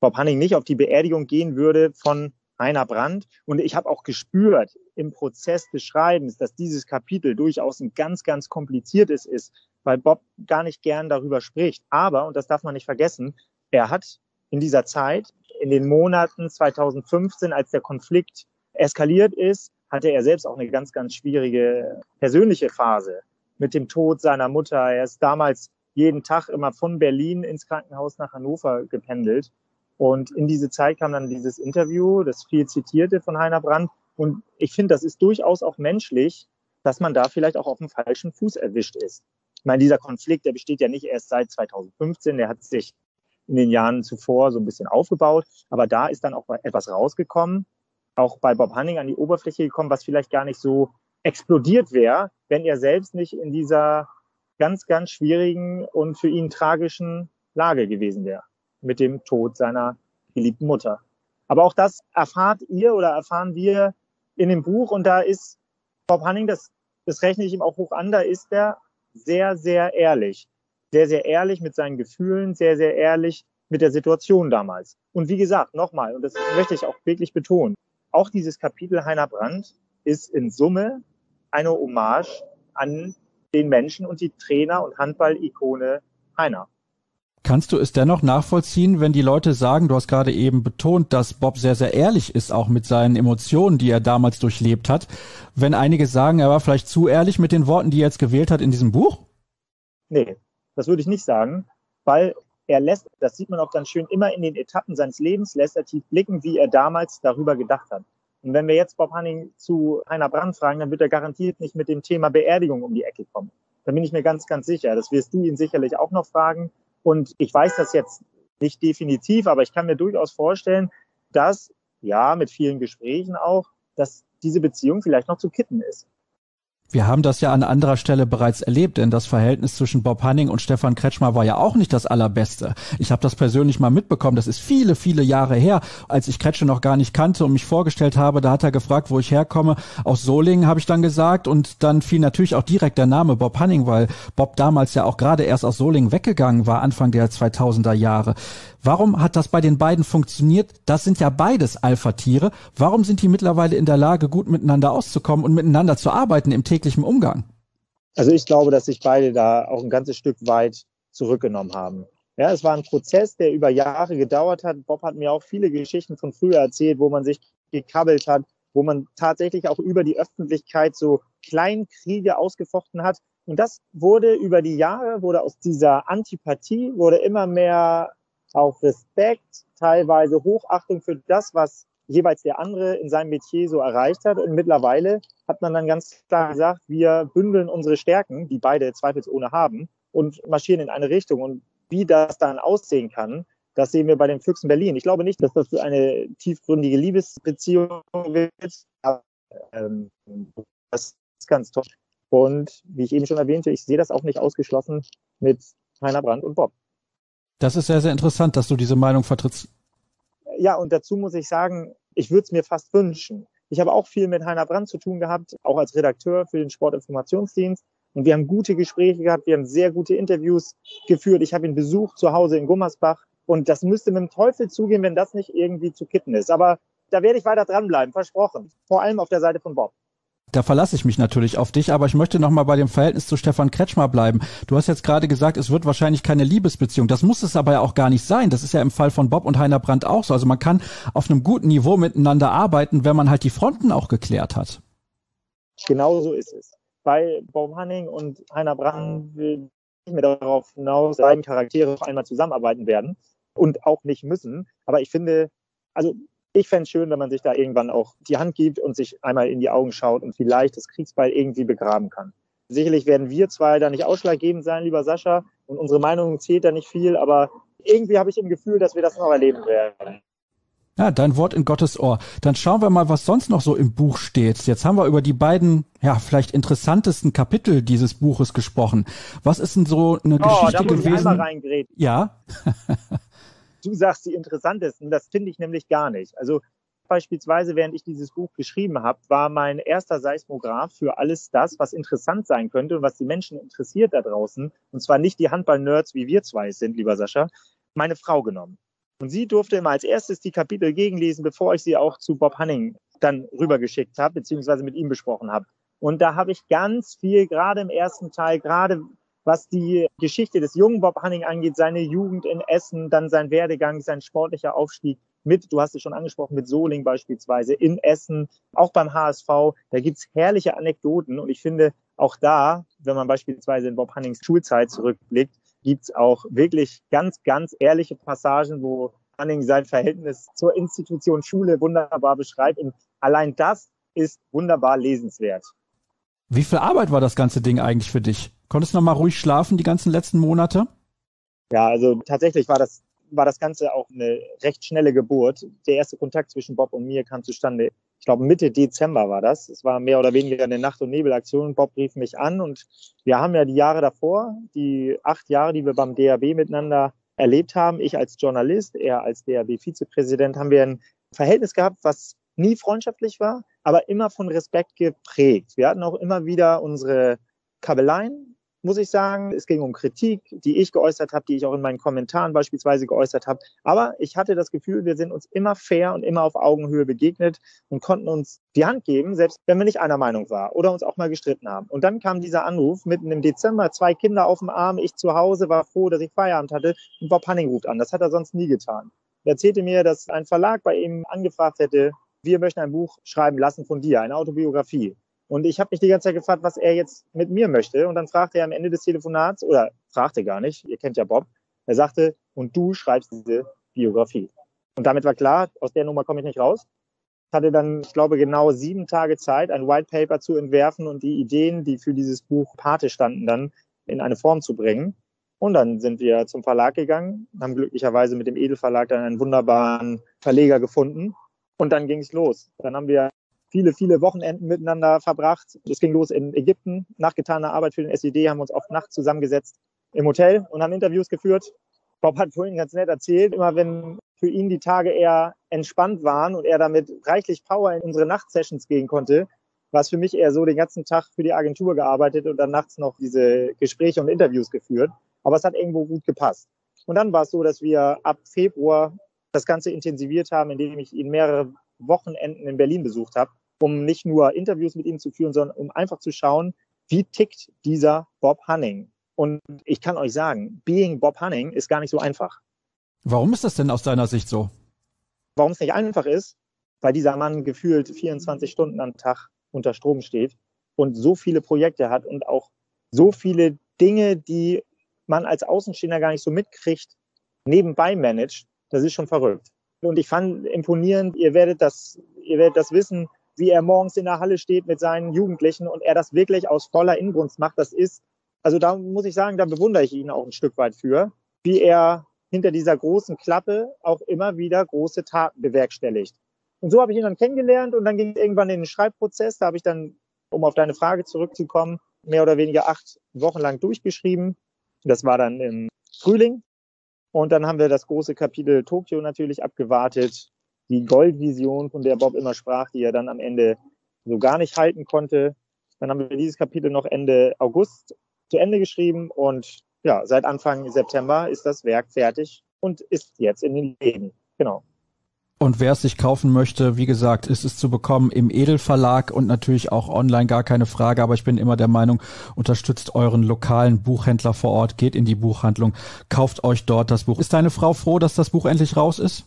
Bob Hanning nicht auf die Beerdigung gehen würde von Heiner Brandt. Und ich habe auch gespürt im Prozess des Schreibens, dass dieses Kapitel durchaus ein ganz, ganz kompliziertes ist, weil Bob gar nicht gern darüber spricht. Aber, und das darf man nicht vergessen, er hat in dieser Zeit, in den Monaten zweitausendfünfzehn, als der Konflikt eskaliert ist, hatte er selbst auch eine ganz, ganz schwierige persönliche Phase mit dem Tod seiner Mutter. Er ist damals jeden Tag immer von Berlin ins Krankenhaus nach Hannover gependelt. Und in diese Zeit kam dann dieses Interview, das viel zitierte von Heiner Brandt. Und ich finde, das ist durchaus auch menschlich, dass man da vielleicht auch auf dem falschen Fuß erwischt ist. Ich meine, dieser Konflikt, der besteht ja nicht erst seit zweitausendfünfzehn, der hat sich in den Jahren zuvor so ein bisschen aufgebaut. Aber da ist dann auch etwas rausgekommen, auch bei Bob Hanning an die Oberfläche gekommen, was vielleicht gar nicht so explodiert wäre, wenn er selbst nicht in dieser ganz, ganz schwierigen und für ihn tragischen Lage gewesen wäre, mit dem Tod seiner geliebten Mutter. Aber auch das erfahrt ihr oder erfahren wir in dem Buch. Und da ist Bob Hanning, das, das rechne ich ihm auch hoch an, da ist er sehr, sehr ehrlich. Sehr, sehr ehrlich mit seinen Gefühlen, sehr, sehr ehrlich mit der Situation damals. Und wie gesagt, nochmal, und das möchte ich auch wirklich betonen, auch dieses Kapitel Heiner Brandt ist in Summe eine Hommage an den Menschen und die Trainer- und Handball-Ikone Heiner. Kannst du es dennoch nachvollziehen, wenn die Leute sagen, du hast gerade eben betont, dass Bob sehr, sehr ehrlich ist, auch mit seinen Emotionen, die er damals durchlebt hat, wenn einige sagen, er war vielleicht zu ehrlich mit den Worten, die er jetzt gewählt hat in diesem Buch? Nee, das würde ich nicht sagen, weil er lässt, das sieht man auch ganz schön, immer in den Etappen seines Lebens lässt er tief blicken, wie er damals darüber gedacht hat. Und wenn wir jetzt Bob Hanning zu Heiner Brandt fragen, dann wird er garantiert nicht mit dem Thema Beerdigung um die Ecke kommen. Da bin ich mir ganz, ganz sicher. Das wirst du ihn sicherlich auch noch fragen. Und ich weiß das jetzt nicht definitiv, aber ich kann mir durchaus vorstellen, dass, ja, mit vielen Gesprächen auch, dass diese Beziehung vielleicht noch zu kitten ist. Wir haben das ja an anderer Stelle bereits erlebt, denn das Verhältnis zwischen Bob Hanning und Stefan Kretschmer war ja auch nicht das allerbeste. Ich habe das persönlich mal mitbekommen, das ist viele, viele Jahre her, als ich Kretsche noch gar nicht kannte und mich vorgestellt habe, da hat er gefragt, wo ich herkomme. Aus Solingen, habe ich dann gesagt, und dann fiel natürlich auch direkt der Name Bob Hanning, weil Bob damals ja auch gerade erst aus Solingen weggegangen war, Anfang der zweitausender Jahre. Warum hat das bei den beiden funktioniert? Das sind ja beides Alpha-Tiere. Warum sind die mittlerweile in der Lage, gut miteinander auszukommen und miteinander zu arbeiten im täglichen Umgang? Also ich glaube, dass sich beide da auch ein ganzes Stück weit zurückgenommen haben. Ja, es war ein Prozess, der über Jahre gedauert hat. Bob hat mir auch viele Geschichten von früher erzählt, wo man sich gekabbelt hat, wo man tatsächlich auch über die Öffentlichkeit so Kleinkriege ausgefochten hat. Und das wurde über die Jahre, wurde aus dieser Antipathie, wurde immer mehr auch Respekt, teilweise Hochachtung für das, was jeweils der andere in seinem Metier so erreicht hat. Und mittlerweile hat man dann ganz klar gesagt, wir bündeln unsere Stärken, die beide zweifelsohne haben, und marschieren in eine Richtung. Und wie das dann aussehen kann, das sehen wir bei den Füchsen Berlin. Ich glaube nicht, dass das eine tiefgründige Liebesbeziehung wird. Aber, ähm, das ist ganz toll. Und wie ich eben schon erwähnte, ich sehe das auch nicht ausgeschlossen mit Heiner Brandt und Bob. Das ist sehr, sehr interessant, dass du diese Meinung vertrittst. Ja, und dazu muss ich sagen, ich würde es mir fast wünschen. Ich habe auch viel mit Heiner Brandt zu tun gehabt, auch als Redakteur für den Sportinformationsdienst. Und wir haben gute Gespräche gehabt, wir haben sehr gute Interviews geführt. Ich habe ihn besucht zu Hause in Gummersbach. Und das müsste mit dem Teufel zugehen, wenn das nicht irgendwie zu kitten ist. Aber da werde ich weiter dranbleiben, versprochen. Vor allem auf der Seite von Bob. Da verlasse ich mich natürlich auf dich, aber ich möchte noch mal bei dem Verhältnis zu Stefan Kretschmer bleiben. Du hast jetzt gerade gesagt, es wird wahrscheinlich keine Liebesbeziehung. Das muss es aber ja auch gar nicht sein. Das ist ja im Fall von Bob und Heiner Brandt auch so. Also man kann auf einem guten Niveau miteinander arbeiten, wenn man halt die Fronten auch geklärt hat. Genau so ist es. Bei Bob Hanning und Heiner Brandt will ich mir darauf hinaus, dass beiden Charaktere noch einmal zusammenarbeiten werden und auch nicht müssen. Aber ich finde, also ich fände es schön, wenn man sich da irgendwann auch die Hand gibt und sich einmal in die Augen schaut und vielleicht das Kriegsbeil irgendwie begraben kann. Sicherlich werden wir zwei da nicht ausschlaggebend sein, lieber Sascha, und unsere Meinung zählt da nicht viel, aber irgendwie habe ich im Gefühl, dass wir das noch erleben werden. Ja, dein Wort in Gottes Ohr. Dann schauen wir mal, was sonst noch so im Buch steht. Jetzt haben wir über die beiden, ja, vielleicht interessantesten Kapitel dieses Buches gesprochen. Was ist denn so eine oh, Geschichte da muss gewesen? Ich einmal reingrätschen. Ja. Du sagst die interessantesten, das finde ich nämlich gar nicht. Also beispielsweise, während ich dieses Buch geschrieben habe, war mein erster Seismograph für alles das, was interessant sein könnte und was die Menschen interessiert da draußen, und zwar nicht die Handball-Nerds, wie wir zwei sind, lieber Sascha, meine Frau genommen. Und sie durfte immer als erstes die Kapitel gegenlesen, bevor ich sie auch zu Bob Hanning dann rübergeschickt habe, beziehungsweise mit ihm besprochen habe. Und da habe ich ganz viel, gerade im ersten Teil, gerade was die Geschichte des jungen Bob Hanning angeht, seine Jugend in Essen, dann sein Werdegang, sein sportlicher Aufstieg mit, du hast es schon angesprochen, mit Soling beispielsweise, in Essen, auch beim H S V. Da gibt's herrliche Anekdoten. Und ich finde, auch da, wenn man beispielsweise in Bob Hannings Schulzeit zurückblickt, gibt's auch wirklich ganz, ganz ehrliche Passagen, wo Hanning sein Verhältnis zur Institution Schule wunderbar beschreibt. Und allein das ist wunderbar lesenswert. Wie viel Arbeit war das ganze Ding eigentlich für dich? Konntest du noch mal ruhig schlafen die ganzen letzten Monate? Ja, also tatsächlich war das, war das Ganze auch eine recht schnelle Geburt. Der erste Kontakt zwischen Bob und mir kam zustande, ich glaube Mitte Dezember war das. Es war mehr oder weniger eine Nacht- und Nebelaktion. Bob rief mich an und wir haben ja die Jahre davor, die acht Jahre, die wir beim D H B miteinander erlebt haben, ich als Journalist, er als D H B-Vizepräsident, haben wir ein Verhältnis gehabt, was nie freundschaftlich war, aber immer von Respekt geprägt. Wir hatten auch immer wieder unsere Kabeleien, muss ich sagen. Es ging um Kritik, die ich geäußert habe, die ich auch in meinen Kommentaren beispielsweise geäußert habe. Aber ich hatte das Gefühl, wir sind uns immer fair und immer auf Augenhöhe begegnet und konnten uns die Hand geben, selbst wenn wir nicht einer Meinung waren oder uns auch mal gestritten haben. Und dann kam dieser Anruf mitten im Dezember, zwei Kinder auf dem Arm, ich zu Hause, war froh, dass ich Feierabend hatte und Bob Hanning ruft an. Das hat er sonst nie getan. Er erzählte mir, dass ein Verlag bei ihm angefragt hätte, wir möchten ein Buch schreiben lassen von dir, eine Autobiografie. Und ich habe mich die ganze Zeit gefragt, was er jetzt mit mir möchte. Und dann fragte er am Ende des Telefonats, oder fragte gar nicht, ihr kennt ja Bob, er sagte, und du schreibst diese Biografie. Und damit war klar, aus der Nummer komme ich nicht raus. Ich hatte dann, ich glaube, genau sieben Tage Zeit, ein White Paper zu entwerfen und die Ideen, die für dieses Buch Pate standen, dann in eine Form zu bringen. Und dann sind wir zum Verlag gegangen, haben glücklicherweise mit dem Edelverlag dann einen wunderbaren Verleger gefunden. Und dann ging es los. Dann haben wir viele, viele Wochenenden miteinander verbracht. Es ging los in Ägypten. Nach getaner Arbeit für den S E D haben wir uns oft nachts zusammengesetzt im Hotel und haben Interviews geführt. Bob hat vorhin ganz nett erzählt, immer wenn für ihn die Tage eher entspannt waren und er damit reichlich Power in unsere Nachtsessions gehen konnte, war es für mich eher so, den ganzen Tag für die Agentur gearbeitet und dann nachts noch diese Gespräche und Interviews geführt. Aber es hat irgendwo gut gepasst. Und dann war es so, dass wir ab Februar das Ganze intensiviert haben, indem ich ihn mehrere Wochenenden in Berlin besucht habe, um nicht nur Interviews mit ihm zu führen, sondern um einfach zu schauen, wie tickt dieser Bob Hanning. Und ich kann euch sagen, being Bob Hanning ist gar nicht so einfach. Warum ist das denn aus deiner Sicht so? Warum es nicht einfach ist, weil dieser Mann gefühlt vierundzwanzig Stunden am Tag unter Strom steht und so viele Projekte hat und auch so viele Dinge, die man als Außenstehender gar nicht so mitkriegt, nebenbei managt. Das ist schon verrückt. Und ich fand imponierend, ihr werdet das, ihr werdet das wissen, wie er morgens in der Halle steht mit seinen Jugendlichen und er das wirklich aus voller Inbrunst macht. Das ist, also da muss ich sagen, da bewundere ich ihn auch ein Stück weit für, wie er hinter dieser großen Klappe auch immer wieder große Taten bewerkstelligt. Und so habe ich ihn dann kennengelernt und dann ging es irgendwann in den Schreibprozess. Da habe ich dann, um auf deine Frage zurückzukommen, mehr oder weniger acht Wochen lang durchgeschrieben. Das war dann im Frühling. Und dann haben wir das große Kapitel Tokio natürlich abgewartet. Die Goldvision, von der Bob immer sprach, die er dann am Ende so gar nicht halten konnte. Dann haben wir dieses Kapitel noch Ende August zu Ende geschrieben. Und ja, seit Anfang September ist das Werk fertig und ist jetzt in den Läden. Genau. Und wer es sich kaufen möchte, wie gesagt, ist es zu bekommen im Edelverlag und natürlich auch online, gar keine Frage. Aber ich bin immer der Meinung, unterstützt euren lokalen Buchhändler vor Ort, geht in die Buchhandlung, kauft euch dort das Buch. Ist deine Frau froh, dass das Buch endlich raus ist?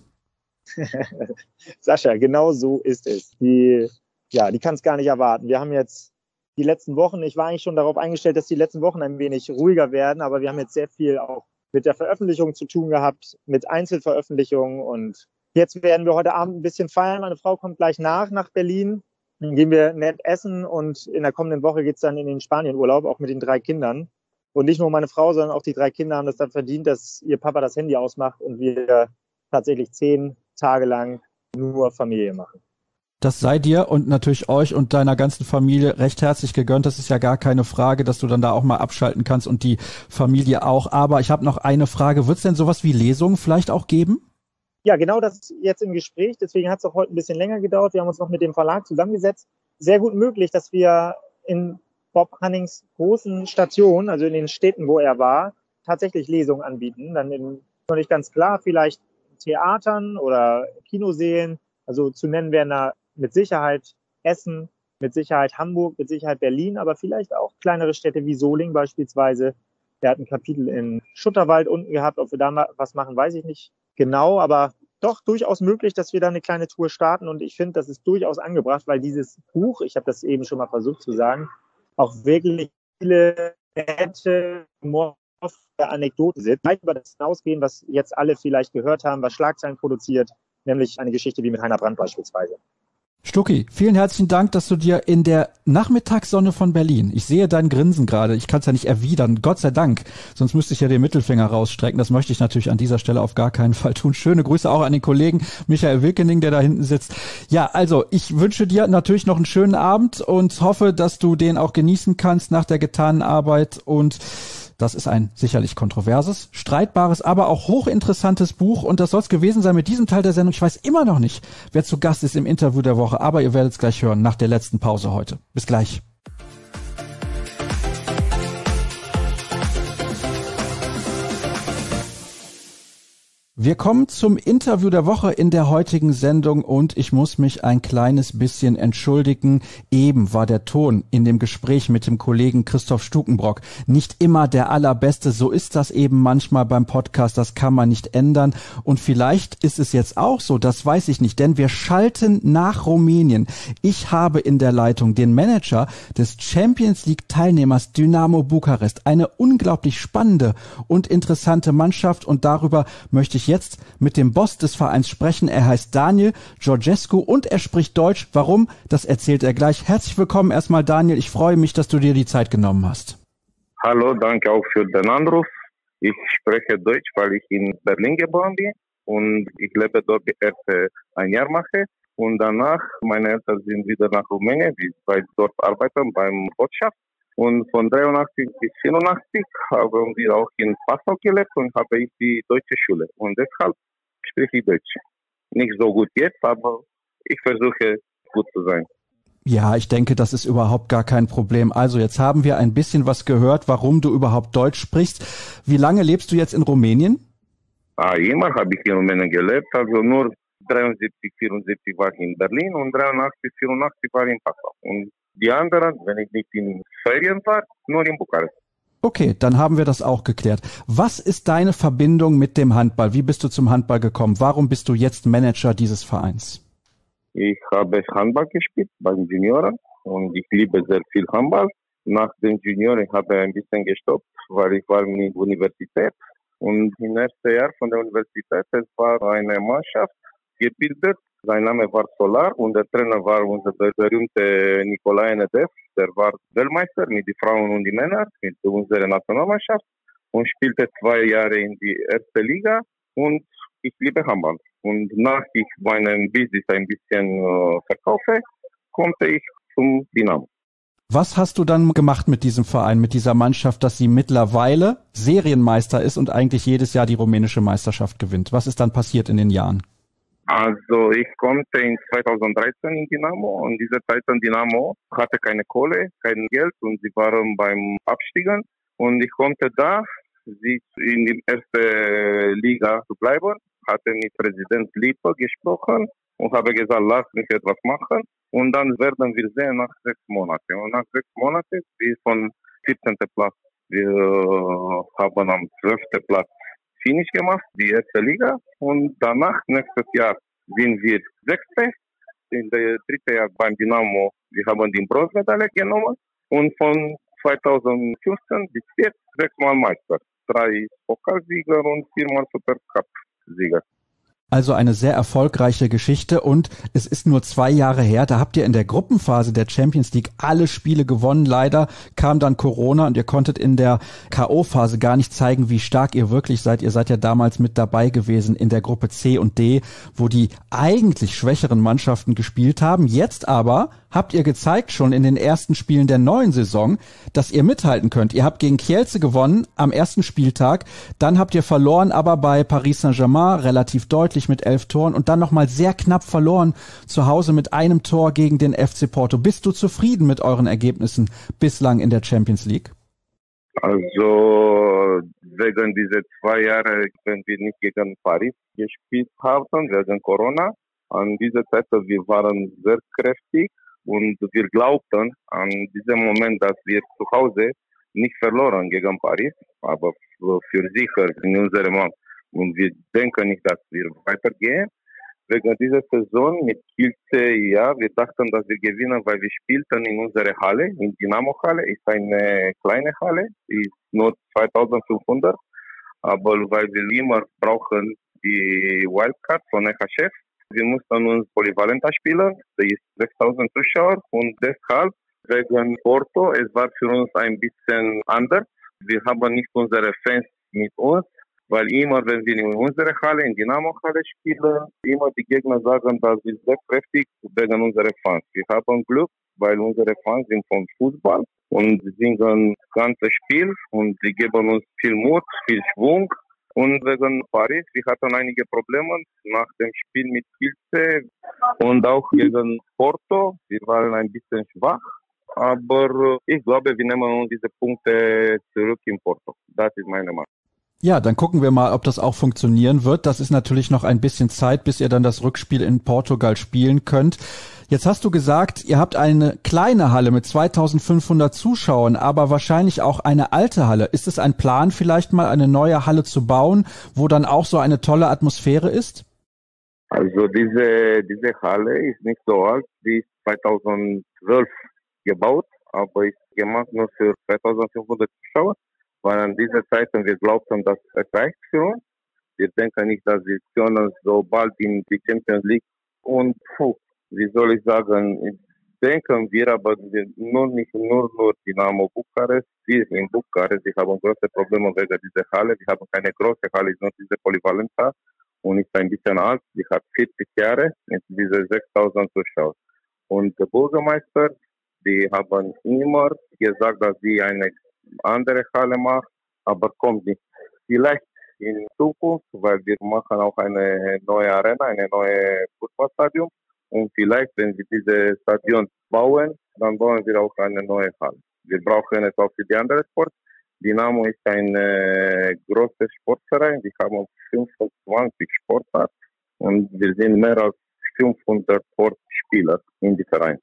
Sascha, genau so ist es. Die, ja, die kann es gar nicht erwarten. Wir haben jetzt die letzten Wochen, ich war eigentlich schon darauf eingestellt, dass die letzten Wochen ein wenig ruhiger werden, aber wir haben jetzt sehr viel auch mit der Veröffentlichung zu tun gehabt, mit Einzelveröffentlichungen und jetzt werden wir heute Abend ein bisschen feiern. Meine Frau kommt gleich nach, nach Berlin. Dann gehen wir nett essen und in der kommenden Woche geht's dann in den Spanienurlaub, auch mit den drei Kindern. Und nicht nur meine Frau, sondern auch die drei Kinder haben das dann verdient, dass ihr Papa das Handy ausmacht und wir tatsächlich zehn Tage lang nur Familie machen. Das sei dir und natürlich euch und deiner ganzen Familie recht herzlich gegönnt. Das ist ja gar keine Frage, dass du dann da auch mal abschalten kannst und die Familie auch. Aber ich habe noch eine Frage. Wird es denn sowas wie Lesungen vielleicht auch geben? Ja, genau das ist jetzt im Gespräch. Deswegen hat es auch heute ein bisschen länger gedauert. Wir haben uns noch mit dem Verlag zusammengesetzt. Sehr gut möglich, dass wir in Bob Hannings großen Stationen, also in den Städten, wo er war, tatsächlich Lesungen anbieten. Dann in, noch nicht ganz klar, vielleicht Theatern oder Kinosälen. Also zu nennen wären da mit Sicherheit Essen, mit Sicherheit Hamburg, mit Sicherheit Berlin, aber vielleicht auch kleinere Städte wie Solingen beispielsweise. Der hat ein Kapitel in Schutterwald unten gehabt. Ob wir da mal was machen, weiß ich nicht genau, aber doch durchaus möglich, dass wir da eine kleine Tour starten. Und ich finde, das ist durchaus angebracht, weil dieses Buch, ich habe das eben schon mal versucht zu sagen, auch wirklich viele nette, humorvolle Anekdoten sind, weit über das hinausgehen, was jetzt alle vielleicht gehört haben, was Schlagzeilen produziert, nämlich eine Geschichte wie mit Heiner Brandt beispielsweise. Stucki, vielen herzlichen Dank, dass du dir in der Nachmittagssonne von Berlin, ich sehe dein Grinsen gerade, ich kann es ja nicht erwidern, Gott sei Dank, sonst müsste ich ja den Mittelfinger rausstrecken, das möchte ich natürlich an dieser Stelle auf gar keinen Fall tun. Schöne Grüße auch an den Kollegen Michael Wilkening, der da hinten sitzt. Ja, also ich wünsche dir natürlich noch einen schönen Abend und hoffe, dass du den auch genießen kannst nach der getanen Arbeit, und das ist ein sicherlich kontroverses, streitbares, aber auch hochinteressantes Buch, und das soll es gewesen sein mit diesem Teil der Sendung. Ich weiß immer noch nicht, wer zu Gast ist im Interview der Woche, aber ihr werdet es gleich hören nach der letzten Pause heute. Bis gleich. Wir kommen zum Interview der Woche in der heutigen Sendung, und ich muss mich ein kleines bisschen entschuldigen. Eben war der Ton in dem Gespräch mit dem Kollegen Christoph Stukenbrock nicht immer der allerbeste. So ist das eben manchmal beim Podcast, das kann man nicht ändern. Und vielleicht ist es jetzt auch so, das weiß ich nicht, denn wir schalten nach Rumänien. Ich habe in der Leitung den Manager des Champions League Teilnehmers Dynamo Bukarest. Eine unglaublich spannende und interessante Mannschaft, und darüber möchte ich jetzt mit dem Boss des Vereins sprechen. Er heißt Daniel Georgescu und er spricht Deutsch. Warum? Das erzählt er gleich. Herzlich willkommen erstmal, Daniel. Ich freue mich, dass du dir die Zeit genommen hast. Hallo, danke auch für den Anruf. Ich spreche Deutsch, weil ich in Berlin geboren bin und ich lebe dort erst ein Jahr mache. Und danach, meine Eltern sind wieder nach Rumänien, weil sie dort arbeiten beim Botschaft. Und von dreiundachtzig bis vierundachtzig haben wir auch in Passau gelebt und habe ich die deutsche Schule. Und deshalb spreche ich Deutsch. Nicht so gut jetzt, aber ich versuche gut zu sein. Ja, ich denke, das ist überhaupt gar kein Problem. Also jetzt haben wir ein bisschen was gehört, warum du überhaupt Deutsch sprichst. Wie lange lebst du jetzt in Rumänien? Ah, immer habe ich in Rumänien gelebt. Also nur dreiundsiebzig, vierundsiebzig war ich in Berlin und dreiundachtzig, vierundachtzig war ich in Passau. Und die anderen, wenn ich nicht in Ferien war, nur in Bukarest. Okay, dann haben wir das auch geklärt. Was ist deine Verbindung mit dem Handball? Wie bist du zum Handball gekommen? Warum bist du jetzt Manager dieses Vereins? Ich habe Handball gespielt bei den Junioren und ich liebe sehr viel Handball. Nach den Junioren habe ich ein bisschen gestoppt, weil ich war in der Universität. Und im ersten Jahr von der Universität, es war eine Mannschaft gebildet. Sein Name war Solar und der Trainer war unser berühmter Nicolae Nedev. Der war Weltmeister mit den Frauen und den Männern, mit unserer Nationalmannschaft und spielte zwei Jahre in die erste Liga. Und ich liebe Handball. Und nach ich meinem Business ein bisschen äh, verkaufe, konnte ich zum Dynamo. Was hast du dann gemacht mit diesem Verein, mit dieser Mannschaft, dass sie mittlerweile Serienmeister ist und eigentlich jedes Jahr die rumänische Meisterschaft gewinnt? Was ist dann passiert in den Jahren? Also ich konnte in zweitausenddreizehn in Dynamo und diese Zeit in Dynamo hatte keine Kohle, kein Geld und sie waren beim Abstiegen und ich konnte da sich in die erste Liga zu bleiben, hatte mit Präsident Lippe gesprochen und habe gesagt, lass mich etwas machen und dann werden wir sehen nach sechs Monaten. Und nach sechs Monaten wir von siebzehnten Platz, wir haben am zwölften Platz Finish gemacht, die erste Liga. Und danach, nächstes Jahr, sind wir Sechste. In der dritten Jahr beim Dynamo, wir haben die Bronzemedaille genommen. Und von zweitausendfünfzehn bis jetzt sechsmal Meister. Drei Pokalsieger und viermal Supercup-Sieger. Also eine sehr erfolgreiche Geschichte, und es ist nur zwei Jahre her, da habt ihr in der Gruppenphase der Champions League alle Spiele gewonnen. Leider kam dann Corona und ihr konntet in der K O-Phase gar nicht zeigen, wie stark ihr wirklich seid. Ihr seid ja damals mit dabei gewesen in der Gruppe C und D, wo die eigentlich schwächeren Mannschaften gespielt haben. Jetzt aber habt ihr gezeigt schon in den ersten Spielen der neuen Saison, dass ihr mithalten könnt. Ihr habt gegen Kielce gewonnen am ersten Spieltag, dann habt ihr verloren, aber bei Paris Saint-Germain relativ deutlich mit elf Toren und dann nochmal sehr knapp verloren zu Hause mit einem Tor gegen den F C Porto. Bist du zufrieden mit euren Ergebnissen bislang in der Champions League? Also wegen dieser zwei Jahre, wenn wir nicht gegen Paris gespielt haben, wegen Corona, an dieser Zeit, wir waren sehr kräftig und wir glaubten an diesem Moment, dass wir zu Hause nicht verloren gegen Paris, aber für sicher in unserem Mann. Und wir denken nicht, dass wir weitergehen. Wegen dieser Saison mit Kielce, ja, wir dachten, dass wir gewinnen, weil wir spielten in unserer Halle, in Dynamo-Halle, ist eine kleine Halle, ist nur zweitausendfünfhundert, aber weil wir immer brauchen die Wildcard von Echa Chef, wir mussten uns polyvalenter spielen, da ist sechstausend Zuschauer und deshalb wegen Porto, es war für uns ein bisschen anders. Wir haben nicht unsere Fans mit uns, weil immer, wenn wir in unserer Halle, in Dynamo-Halle spielen, immer die Gegner sagen, dass wir sehr kräftig wegen unserer Fans. Wir haben Glück, weil unsere Fans sind vom Fußball und singen das ganze Spiel und sie geben uns viel Mut, viel Schwung. Und wegen Paris, wir hatten einige Probleme nach dem Spiel mit Kielce und auch gegen Porto. Wir waren ein bisschen schwach, aber ich glaube, wir nehmen uns diese Punkte zurück in Porto. Das ist meine Meinung. Ja, dann gucken wir mal, ob das auch funktionieren wird. Das ist natürlich noch ein bisschen Zeit, bis ihr dann das Rückspiel in Portugal spielen könnt. Jetzt hast du gesagt, ihr habt eine kleine Halle mit zweitausendfünfhundert Zuschauern, aber wahrscheinlich auch eine alte Halle. Ist es ein Plan, vielleicht mal eine neue Halle zu bauen, wo dann auch so eine tolle Atmosphäre ist? Also diese, diese Halle ist nicht so alt, die ist zweitausendzwölf gebaut, aber ist gemacht nur für zweitausendfünfhundert Zuschauer. Weil an dieser Zeit wir glaubten, dass es reicht für uns. Wir denken nicht, dass wir können so bald in die Champions League. Und puh, wie soll ich sagen, denken wir, aber wir nur nicht nur nur Dynamo Bukarest. Wir in Bukarest, wir haben große Probleme wegen dieser Halle. Wir haben keine große Halle, ist nur diese Polyvalenza und ist ein bisschen alt. Sie hat vierzig Jahre mit diese sechstausend Zuschauer. Und der Bürgermeister, die haben immer gesagt, dass sie eine andere Halle macht, aber kommt nicht. Vielleicht in Zukunft, weil wir machen auch eine neue Arena, eine neue Fußballstadion und vielleicht, wenn wir dieses Stadion bauen, dann bauen wir auch eine neue Halle. Wir brauchen es auch für die anderen Sport. Dynamo ist ein äh, großer Sportverein, wir haben fünfundzwanzig Sportarten und wir sind mehr als fünfhundert Sportspieler in dem Verein.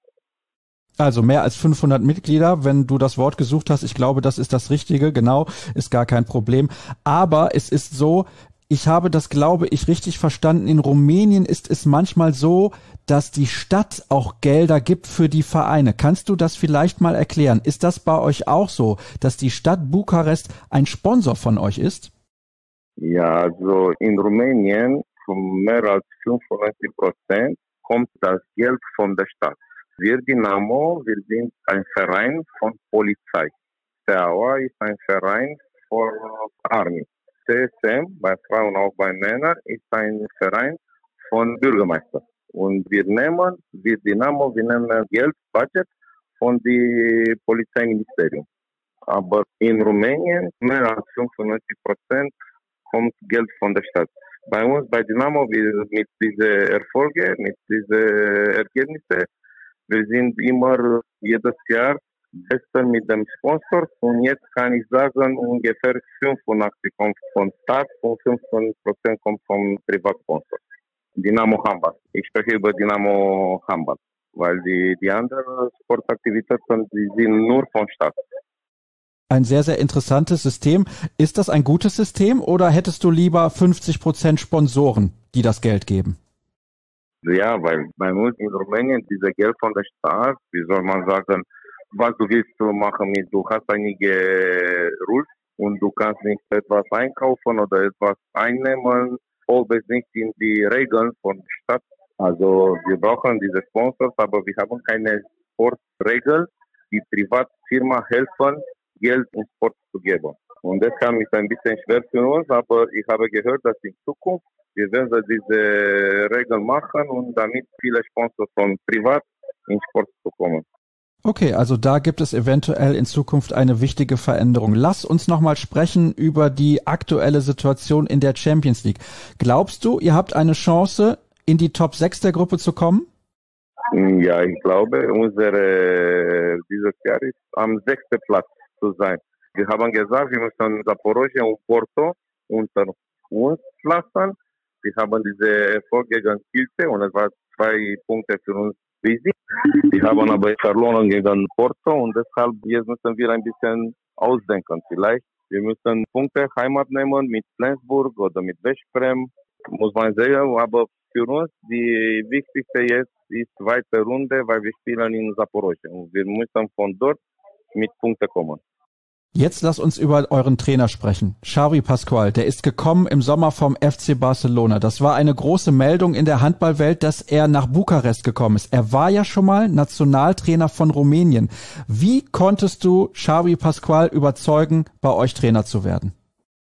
Also mehr als fünfhundert Mitglieder, wenn du das Wort gesucht hast. Ich glaube, das ist das Richtige, genau, ist gar kein Problem. Aber es ist so, ich habe das, glaube ich, richtig verstanden. In Rumänien ist es manchmal so, dass die Stadt auch Gelder gibt für die Vereine. Kannst du das vielleicht mal erklären? Ist das bei euch auch so, dass die Stadt Bukarest ein Sponsor von euch ist? Ja, also in Rumänien von mehr als fünfundneunzig Prozent kommt das Geld von der Stadt. Wir Dynamo, wir sind ein Verein von Polizei. Steaua ist ein Verein von Army. C S M, bei Frauen auch bei Männern, ist ein Verein von Bürgermeister. Und wir nehmen, wir Dynamo, wir nehmen Geld, Budget von dem Polizeiministerium. Aber in Rumänien, mehr als fünfundneunzig Prozent kommt Geld von der Stadt. Bei uns, bei Dynamo, wir mit diesen Erfolgen, mit diesen Ergebnissen, wir sind immer jedes Jahr besser mit dem Sponsor und jetzt kann ich sagen, ungefähr fünfundachtzig kommt vom Staat und fünfzehn Prozent kommt vom Privatsponsor. Dynamo Handball. Ich spreche über Dynamo Handball, weil die, die anderen Sportaktivitäten, die sind nur vom Staat. Ein sehr, sehr interessantes System. Ist das ein gutes System oder hättest du lieber fünfzig Prozent Sponsoren, die das Geld geben? Ja, weil bei uns in Rumänien diese Geld von der Staat, wie soll man sagen, was du willst du machen mit, du hast einige Rules und du kannst nicht etwas einkaufen oder etwas einnehmen, ob es nicht in die Regeln von der Stadt. Also wir brauchen diese Sponsors, aber wir haben keine Sportregeln, die Privatfirma helfen, Geld in Sport zu geben. Und deshalb ist es ein bisschen schwer für uns, aber ich habe gehört, dass in Zukunft wir werden diese Regeln machen und damit viele Sponsors von privat in Sport zu kommen. Okay, also da gibt es eventuell in Zukunft eine wichtige Veränderung. Lass uns nochmal sprechen über die aktuelle Situation in der Champions League. Glaubst du, ihr habt eine Chance, in die Top sechs der Gruppe zu kommen? Ja, ich glaube, unsere, dieses Jahr ist am sechsten Platz zu sein. Wir haben gesagt, wir müssen Zaporozhye und Porto unter uns lassen. Wir haben diese Erfolg gegen Kielce und es war zwei Punkte für uns wichtig. Wir haben aber verloren gegen Porto und deshalb jetzt müssen wir ein bisschen ausdenken. Vielleicht wir müssen Punkte Heimat nehmen mit Flensburg oder mit Veszprém, muss man sagen. Aber für uns die wichtigste jetzt ist die zweite Runde, weil wir spielen in Zaporozhye und wir müssen von dort mit Punkten kommen. Jetzt lasst uns über euren Trainer sprechen. Xavi Pascual, der ist gekommen im Sommer vom F C Barcelona. Das war eine große Meldung in der Handballwelt, dass er nach Bukarest gekommen ist. Er war ja schon mal Nationaltrainer von Rumänien. Wie konntest du Xavi Pascual überzeugen, bei euch Trainer zu werden?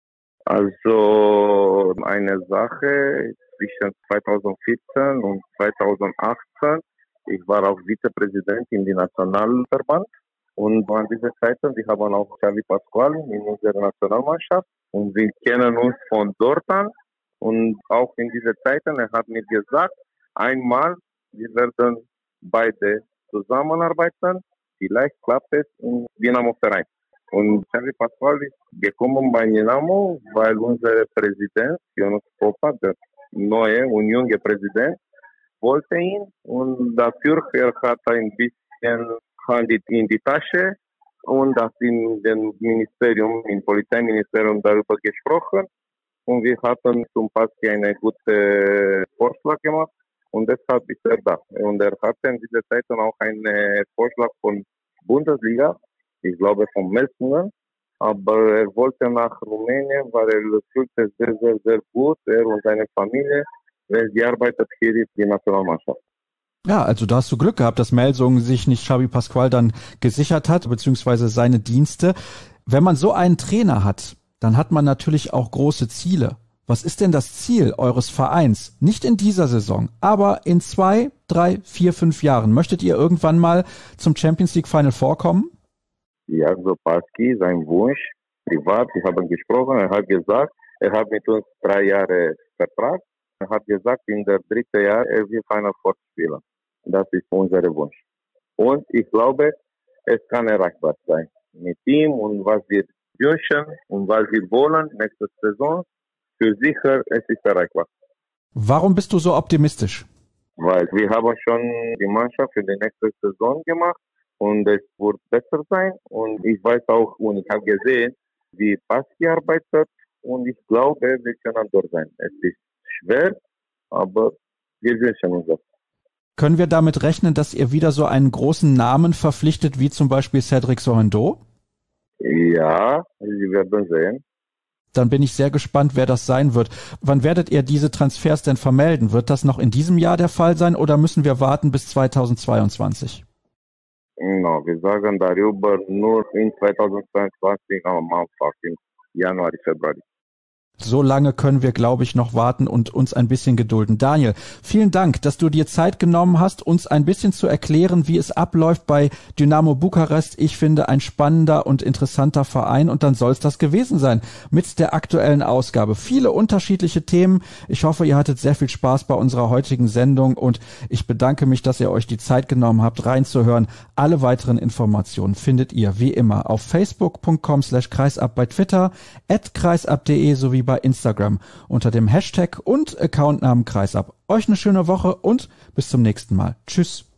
Also eine Sache zwischen zweitausendvierzehn und zweitausendachtzehn. Ich war auch Vizepräsident in den Nationalverband. Und an dieser Zeit, wir haben auch Xavi Pascual in unserer Nationalmannschaft und wir kennen uns von dort an. Und auch in dieser Zeit, er hat mir gesagt, einmal, wir werden beide zusammenarbeiten, vielleicht klappt es im Dynamo-Verein. Und Xavi Pascual ist gekommen bei Dynamo, weil unser Präsident, Jonas Popa, der neue und junge Präsident, wollte ihn und dafür er hat ein bisschen Hand in die Tasche und das in dem Ministerium, im Polizeiministerium darüber gesprochen und wir hatten zum Paski einen guten Vorschlag gemacht und deshalb ist er da. Und er hatte in dieser Zeit auch einen Vorschlag von Bundesliga, ich glaube von Melsungen, aber er wollte nach Rumänien, weil er fühlte sehr, sehr, sehr gut, er und seine Familie, weil sie arbeitet hier in der Nationalmannschaft. Ja, also da hast du Glück gehabt, dass Melsungen sich nicht Xavi Pascual dann gesichert hat, beziehungsweise seine Dienste. Wenn man so einen Trainer hat, dann hat man natürlich auch große Ziele. Was ist denn das Ziel eures Vereins? Nicht in dieser Saison, aber in zwei, drei, vier, fünf Jahren. Möchtet ihr irgendwann mal zum Champions League Final Four kommen? Ja, so Paski, sein Wunsch, privat, wir haben gesprochen, er hat gesagt, er hat mit uns drei Jahre Vertrag. Er hat gesagt, in der dritten Jahr, er will Final Four spielen. Das ist unser Wunsch. Und ich glaube, es kann erreichbar sein. Mit ihm und was wir wünschen und was wir wollen, nächste Saison, für sicher, es ist erreichbar. Warum bist du so optimistisch? Weil wir haben schon die Mannschaft für die nächste Saison gemacht und es wird besser sein. Und ich weiß auch und ich habe gesehen, wie Paski arbeitet und ich glaube, wir können dort sein. Es ist schwer, aber wir wünschen uns das. Können wir damit rechnen, dass ihr wieder so einen großen Namen verpflichtet, wie zum Beispiel Cédric Sohendo? Ja, wir werden sehen. Dann bin ich sehr gespannt, wer das sein wird. Wann werdet ihr diese Transfers denn vermelden? Wird das noch in diesem Jahr der Fall sein oder müssen wir warten bis zweitausendzweiundzwanzig? No, wir sagen darüber nur in zweitausendzweiundzwanzig am Anfang, im Januar, Februar. So lange können wir, glaube ich, noch warten und uns ein bisschen gedulden. Daniel, vielen Dank, dass du dir Zeit genommen hast, uns ein bisschen zu erklären, wie es abläuft bei Dynamo Bukarest. Ich finde, ein spannender und interessanter Verein und dann soll es das gewesen sein mit der aktuellen Ausgabe. Viele unterschiedliche Themen. Ich hoffe, ihr hattet sehr viel Spaß bei unserer heutigen Sendung und ich bedanke mich, dass ihr euch die Zeit genommen habt, reinzuhören. Alle weiteren Informationen findet ihr wie immer auf facebook punkt com slash kreisab, bei Twitter at kreisab punkt de sowie bei Instagram unter dem Hashtag und Accountnamen Kreisab. Euch eine schöne Woche und bis zum nächsten Mal. Tschüss.